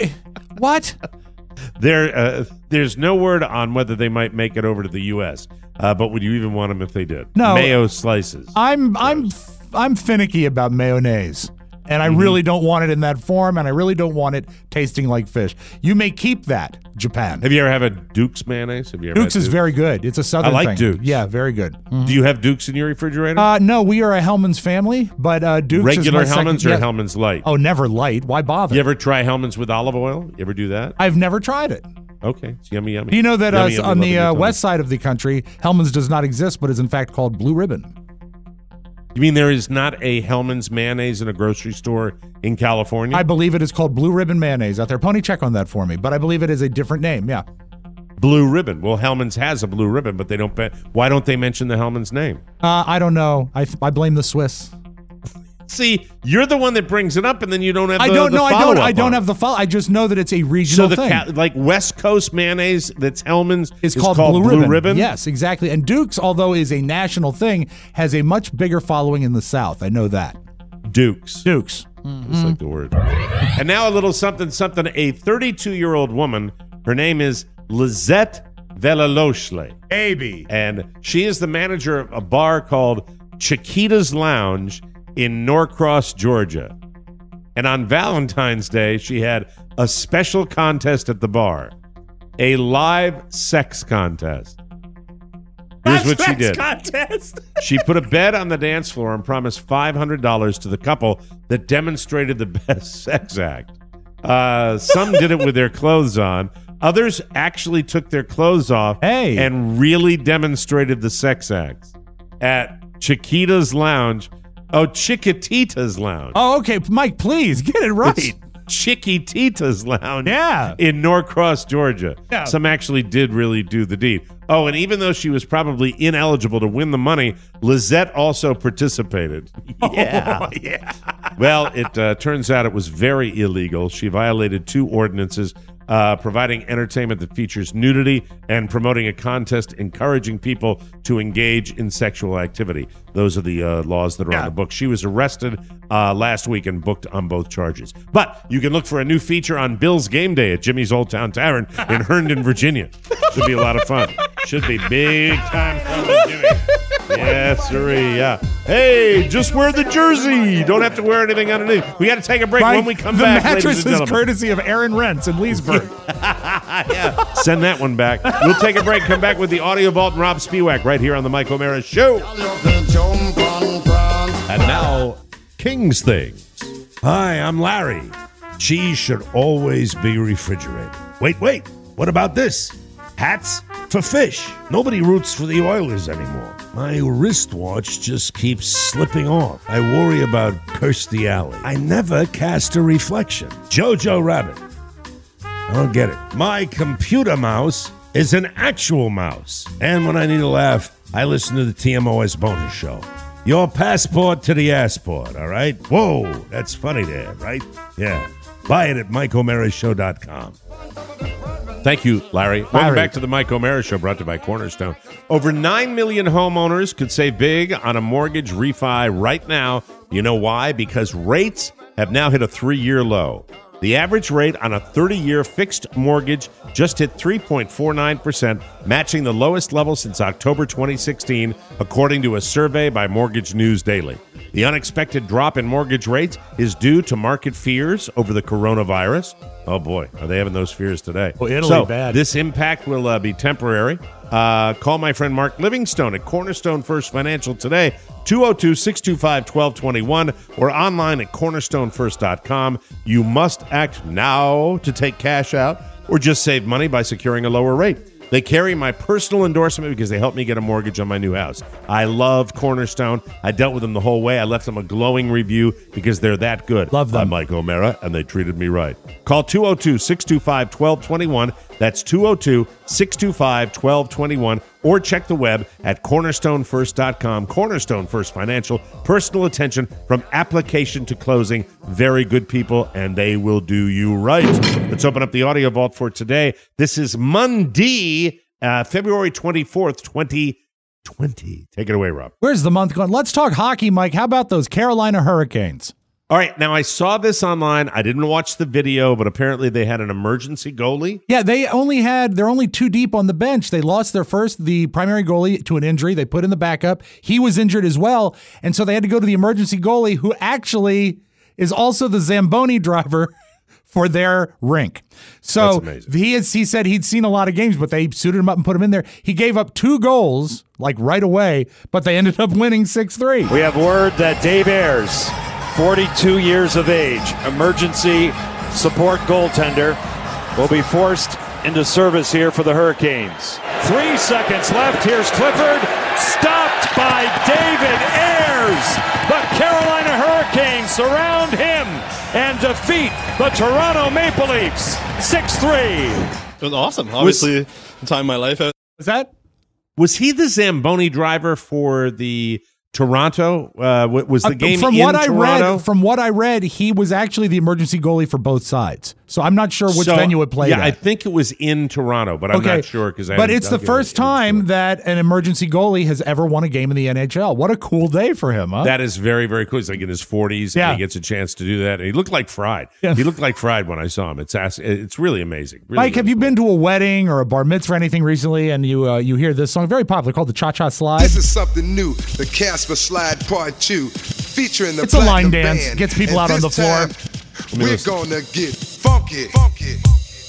What? There, uh, there's no word on whether they might make it over to the U S. Uh, but would you even want them if they did? No. Mayo slices. I'm I'm I'm finicky about mayonnaise, and I mm-hmm. really don't want it in that form, and I really don't want it tasting like fish. You may keep that, Japan. Have you ever had a Duke's mayonnaise? Have you ever Duke's had is Duke's? very good. It's a southern I like thing. Duke's. Yeah, very good. Mm-hmm. Do you have Duke's in your refrigerator? Uh, no, we are a Hellman's family, but uh, Duke's Regular is my Hellman's second, or yeah. Hellman's Light? Oh, never light. Why bother? You ever try Hellman's with olive oil? You ever do that? I've never tried it. Okay, it's yummy, yummy. Do you know that yummy, uh, yummy, on the uh, yummy, west side of the country, Hellman's does not exist, but is in fact called Blue Ribbon? You mean there is not a Hellman's mayonnaise in a grocery store in California? I believe it is called Blue Ribbon mayonnaise out there. Pony, check on that for me. But I believe it is a different name. Yeah. Blue Ribbon. Well, Hellman's has a Blue Ribbon, but they don't. Be- Why don't they mention the Hellman's name? Uh, I don't know. I, I blame the Swiss. See, you're the one that brings it up, and then you don't have. The, I don't the know. I don't. I don't on. have the follow. I just know that it's a regional so the thing. ca- like West Coast mayonnaise that's Hellman's It's is called, called Blue, Blue Ribbon. Ribbon. Yes, exactly. And Duke's, although is a national thing, has a much bigger following in the South. I know that. Dukes. Dukes. Just like the word. And now a little something, something. A thirty-two-year-old woman. Her name is Lizette Velaloshle. Baby. And she is the manager of a bar called Chiquita's Lounge in Norcross, Georgia. And on Valentine's Day, she had a special contest at the bar. A live sex contest. Here's what she did. Contest. She put a bet on the dance floor and promised five hundred dollars to the couple that demonstrated the best sex act. Uh, some did it with their clothes on. Others actually took their clothes off hey. and really demonstrated the sex acts at Chiquita's Lounge. Oh, Chiquitita's Lounge. Oh, okay. Mike, please get it right. It's Chiquitita's Lounge yeah. in Norcross, Georgia. Yeah. Some actually did really do the deed. Oh, and even though she was probably ineligible to win the money, Lizette also participated. Yeah. Oh, yeah. Well, it uh, turns out it was very illegal. She violated two ordinances, uh, providing entertainment that features nudity and promoting a contest encouraging people to engage in sexual activity. Those are the uh, laws that are yeah. on the book. She was arrested uh, last week and booked on both charges. But you can look for a new feature on Bill's Game Day at Jimmy's Old Town Tavern in Herndon, Virginia. Should be a lot of fun. Should be big time fun with Jimmy. Yes, sirree, yeah. Hey, just wear the jersey. Don't have to wear anything underneath. We got to take a break. Mike, When we come the back, mattress ladies and is gentlemen. courtesy of Aaron Rentz in Leesburg. Yeah, send that one back. We'll take a break. Come back with the Audio Vault and Rob Spiewak right here on the Mike O'Mara Show. And now, King's Things. Hi, I'm Larry. Cheese should always be refrigerated. Wait, wait. What about this? Hats for fish. Nobody roots for the Oilers anymore. My wristwatch just keeps slipping off. I worry about Kirstie Alley. I never cast a reflection. Jojo Rabbit. I don't get it. My computer mouse is an actual mouse. And when I need a laugh, I listen to the T M O S bonus show. Your passport to the assport, all right? Whoa, that's funny there, right? Yeah. Buy it at mike o'mara show dot com. Thank you, Larry. Welcome Larry. back to the Mike O'Mara Show, brought to you by Cornerstone. Over nine million homeowners could save big on a mortgage refi right now. You know why? Because rates have now hit a three-year low. The average rate on a thirty-year fixed mortgage just hit three point four nine percent, matching the lowest level since October twenty sixteen, according to a survey by Mortgage News Daily. The unexpected drop in mortgage rates is due to market fears over the coronavirus. Oh, boy, are they having those fears today? Oh, Italy, so, bad. This impact will uh, be temporary. Uh, call my friend Mark Livingstone at Cornerstone First Financial today, two oh two, six two five, one two two one, or online at cornerstone first dot com. You must act now to take cash out or just save money by securing a lower rate. They carry my personal endorsement because they helped me get a mortgage on my new house. I love Cornerstone. I dealt with them the whole way. I left them a glowing review because they're that good. Love them. I'm Mike O'Mara, and they treated me right. Call two oh two, six two five, one two two one. That's two oh two, six two five, one two two one. Or check the web at cornerstone first dot com. Cornerstone First Financial. Personal attention from application to closing. Very good people, and they will do you right. Let's open up the audio vault for today. This is Monday, uh, February twenty-fourth, twenty twenty. Take it away, Rob. Where's the month going? Let's talk hockey, Mike. How about those Carolina Hurricanes? All right, now I saw this online. I didn't watch the video, but apparently they had an emergency goalie. Yeah, they only had, they're only two deep on the bench. They lost their first, the primary goalie, to an injury. They put in the backup. He was injured as well. And so they had to go to the emergency goalie, who actually is also the Zamboni driver for their rink. So he has, he said he'd seen a lot of games, but they suited him up and put him in there. He gave up two goals, like right away, but they ended up winning six three. We have word that Dave Ayers, forty-two years of age, emergency support goaltender, will be forced into service here for the Hurricanes. Three seconds left. Here's Clifford, stopped by David Ayers. The Carolina Hurricanes surround him and defeat the Toronto Maple Leafs six three. It was awesome. Obviously, was, the time of my life. Was that? Was he the Zamboni driver for the Toronto? Uh, was the game from in what I Toronto? read? From what I read, he was actually the emergency goalie for both sides. So I'm not sure which So, venue it played Yeah, at. I think it was in Toronto, but I'm Okay, not sure because. But it's the first time that an emergency goalie has ever won a game in the N H L. What a cool day for him, huh? That is very, very cool. He's like in his forties, Yeah. and he gets a chance to do that. And he looked like fried. Yeah. He looked like fried when I saw him. It's ass- it's really amazing. Really, Mike, have you been to a wedding or a bar mitzvah or anything recently, and you uh, you hear this song, very popular, called the Cha Cha Slide? This is something new, the Casper Slide Part two, featuring the It's a line Platinum dance, Band. gets people And out on this the floor. time, We're gonna get funky, funky,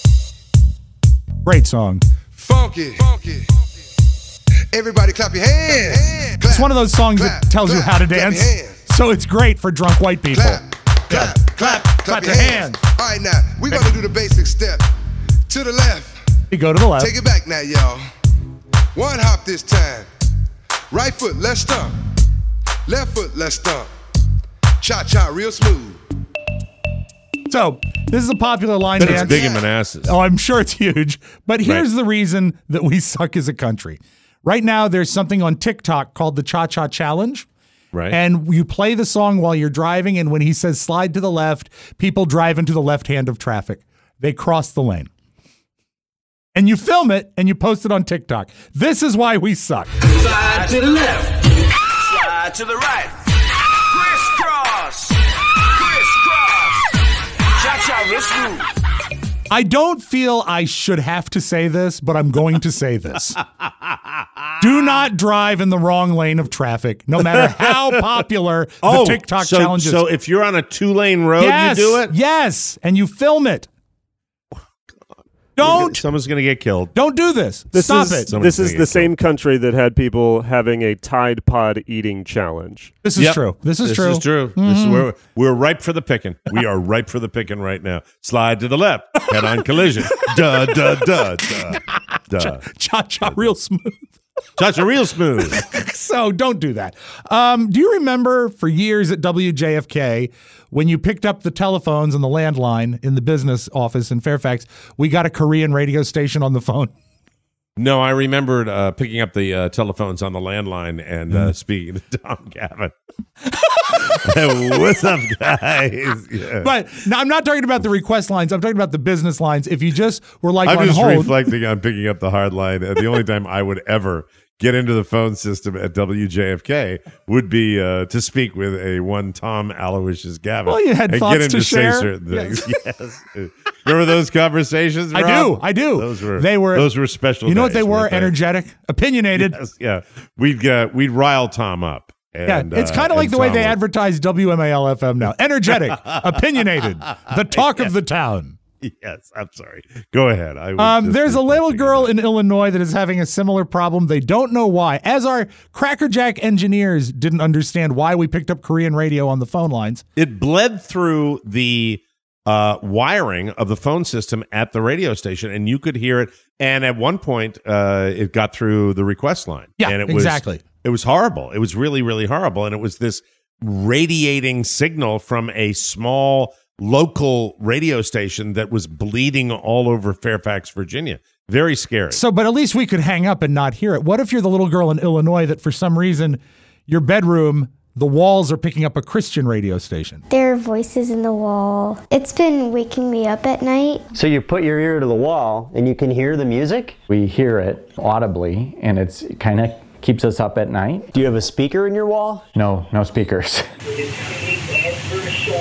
Great song. funky, funky. Everybody clap your hands. It's one of those songs that tells you how to clap your dance. hands. So it's great for drunk white people. Clap, clap, clap your hands. All right, now, we're gonna do the basic step. To the left. You go to the left. Take it back now, y'all. One hop this time. Right foot, let's stomp. Left foot, let's stomp. Cha-cha, real smooth. So this is a popular line But dance. it's big in Manassas. Oh, I'm sure it's huge. But here's Right. the reason that we suck as a country. Right now, there's something on TikTok called the Cha Cha Challenge. Right. And you play the song while you're driving, and when he says slide to the left, people drive into the left hand of traffic. They cross the lane. And you film it and you post it on TikTok. This is why we suck. Slide to the left. Slide to the right. Crisscross. Crisscross. Cha-cha, real smooth. I don't feel I should have to say this, but I'm going to say this. Do not drive in the wrong lane of traffic, no matter how popular Oh, the TikTok so, challenge is. So if you're on a two-lane road, yes, you do it? Yes, and you film it. Don't. Someone's going to get killed. Don't do this. This Stop is, it. This is the same country that had people having a Tide Pod eating challenge. This is Yep. true. This is this true. Is true. Mhm. This is where we're ripe for the picking. We are ripe for the picking right now. Slide to the left. Head on collision. duh, duh, duh, duh, duh. Cha cha, real smooth. Cha-cha real smooth. So don't do that. Um, do you remember for years at W J F K when you picked up the telephones and the landline in the business office in Fairfax, we got a Korean radio station on the phone? No, I remembered uh, picking up the uh, telephones on the landline and Mm. uh, speaking to Tom Gavin. What's up, guys? Yeah. But no, I'm not talking about the request lines. I'm talking about the business lines. If you just were like I'm on just hold, reflecting on picking up the hard line. Uh, the only time I would ever get into the phone system at W J F K would be uh, to speak with a one Tom Aloysius Gavin. Well, you had and thoughts get him to to share. say certain things. Yes. Remember those conversations? I Rob? do. I do. Those were they were those were special. You know what days, they were? weren't they? Energetic, opinionated. Yes, yeah, we'd uh, we'd rile Tom up. And, yeah, it's uh, kind of like and the way Tom they would- advertise W M A L F M now. Energetic, opinionated, the talk of the town. Yes, I'm sorry. Go ahead. I was Um, just there's a little reflecting girl in Illinois that is having a similar problem. They don't know why. As our Crackerjack engineers didn't understand why we picked up Korean radio on the phone lines. It bled through the uh, wiring of the phone system at the radio station, and you could hear it. And at one point, uh, it got through the request line. Yeah, and it exactly. Was, it was horrible. It was really, really horrible. And it was this radiating signal from a small local radio station that was bleeding all over Fairfax, Virginia. Very scary. So, but at least we could hang up and not hear it. What if you're the little girl in Illinois that for some reason your bedroom, the walls are picking up a Christian radio station? There are voices in the wall. It's been waking me up at night. So you put your ear to the wall and you can hear the music? We hear it audibly, and it's kind of keeps us up at night. Do you have a speaker in your wall? No, no speakers.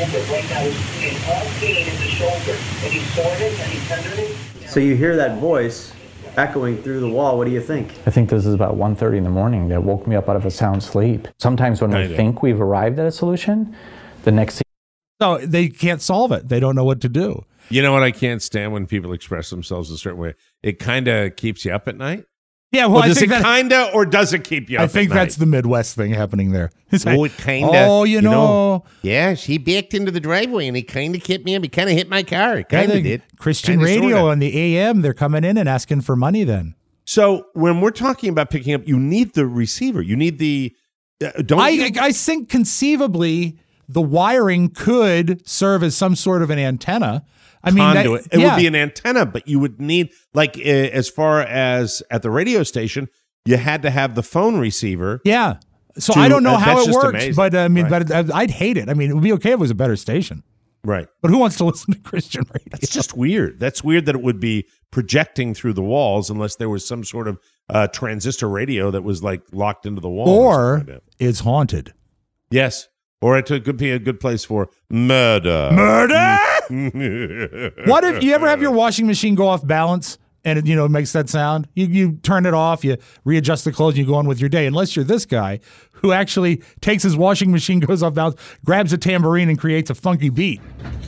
shoulder. Right now, he's in all pain in the shoulder. And he's sore it and he's tender it. So you hear that voice echoing through the wall. What do you think? I think this is about one thirty in the morning. That woke me up out of a sound sleep. Sometimes when we think we've arrived at a solution, the next thing. So they can't solve it. They don't know what to do. You know what I can't stand when people express themselves a certain way? It kind of keeps you up at night. Yeah, well, well I does think it that, kinda or does it keep you up I think at that's night? the Midwest thing happening there. It's Oh, like, it kinda. Oh, you, you know, know, Yeah, she backed into the driveway and he kind of kept me up. He kind of hit my car. It yeah, kind they- of did. Christian Kinda, radio sorta. on the A M, they're coming in and asking for money then. So when we're talking about picking up, you need the receiver. You need the. Uh, don't I, you? I think conceivably the wiring could serve as some sort of an antenna. I mean, that- conduit. it yeah. would be an antenna, but you would need, like, uh, as far as at the radio station, you had to have the phone receiver. Yeah. So to- I don't know uh, how that's it just works, amazing. but I mean, Right. but I'd hate it. I mean, it would be okay if it was a better station. Right. But who wants to listen to Christian radio? It's just weird. That's weird that it would be projecting through the walls unless there was some sort of uh, transistor radio that was like locked into the wall. Or something like that. it's haunted. Yes. Or it could be a good place for murder. Murder? What if you ever have your washing machine go off balance and it, you know, it makes that sound? You you turn it off, you readjust the clothes, and you go on with your day. Unless you're this guy who actually takes his washing machine, goes off balance, grabs a tambourine, and creates a funky beat.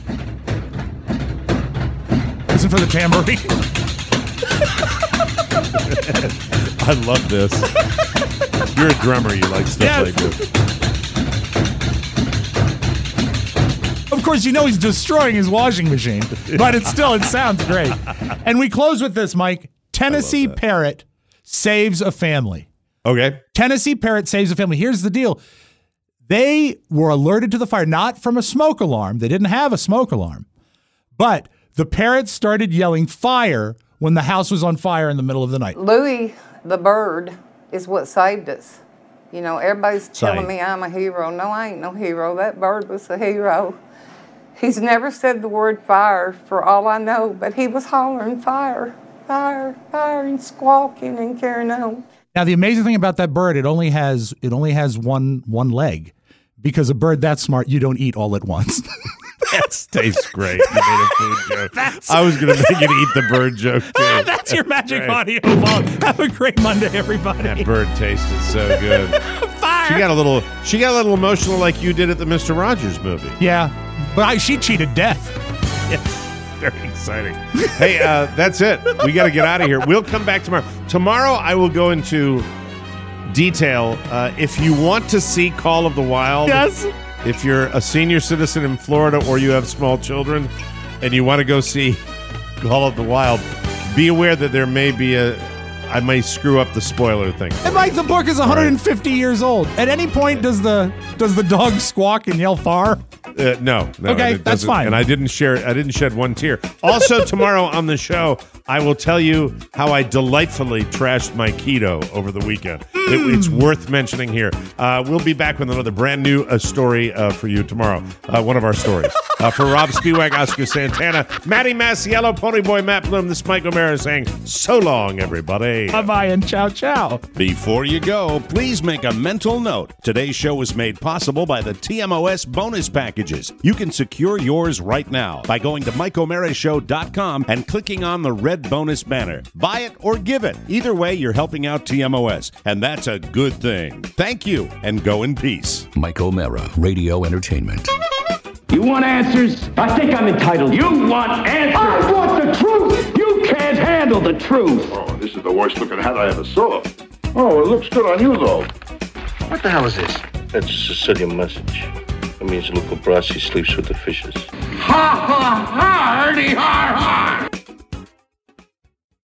Listen for the tambourine. I love this. You're a drummer. You like stuff Yeah. like this. Of course, you know he's destroying his washing machine, but it's still, it sounds great. And we close with this, Mike. Tennessee Parrot saves a family. Okay. Tennessee Parrot saves a family. Here's the deal. They were alerted to the fire, not from a smoke alarm. They didn't have a smoke alarm. But the parrot started yelling fire when the house was on fire in the middle of the night. Louis, the bird, is what saved us. You know, everybody's telling Right. me I'm a hero. No, I ain't no hero. That bird was the hero. He's never said the word fire for all I know, but he was hollering fire, fire, fire, and squawking and carrying on. Now, the amazing thing about that bird, it only has it only has one one leg, because a bird that smart, you don't eat all at once. That tastes great. You made a food joke. I was going to make it eat the bird joke, too. That's your magic Great. audio vault. Have a great Monday, everybody. That bird tasted so good. Fire. She got a little. She got a little emotional, like you did at the Mister Rogers movie. Yeah, but I, she cheated death. Yes, very exciting. Hey, uh, that's it. We got to get out of here. We'll come back tomorrow. Tomorrow, I will go into detail. Uh, if you want to see Call of the Wild, Yes. if you're a senior citizen in Florida or you have small children and you want to go see Call of the Wild, be aware that there may be a. I may screw up the spoiler thing. And Mike, the book is one hundred fifty years old. At any point, does the does the dog squawk and yell fire? Uh, no, no. Okay, it that's doesn't. fine. And I didn't share. I didn't shed one tear. Also, tomorrow on the show, I will tell you how I delightfully trashed my keto over the weekend. It, it's worth mentioning here. Uh, we'll be back with another brand new uh, story uh, for you tomorrow. Uh, one of our stories. Uh, for Rob Spiewak, Oscar Santana, Matty Masiello, Ponyboy Matt Bloom, this is Mike O'Mara saying so long, everybody. Bye bye and ciao ciao. Before you go, please make a mental note. Today's show was made possible by the T M O S bonus packages. You can secure yours right now by going to mike o'mara show dot com and clicking on the red bonus banner. Buy it or give it. Either way, you're helping out T M O S, and that's a good thing. Thank you, and go in peace. Mike O'Mara, Radio Entertainment. You want answers? I think I'm entitled. You want answers? I want the truth. You can't handle the truth. Oh, this is the worst looking hat I ever saw. Oh, it looks good on you, though. What the hell is this? That's a Sicilian message. It means Luca Brasi sleeps with the fishes. Ha ha ha! Hardy har har!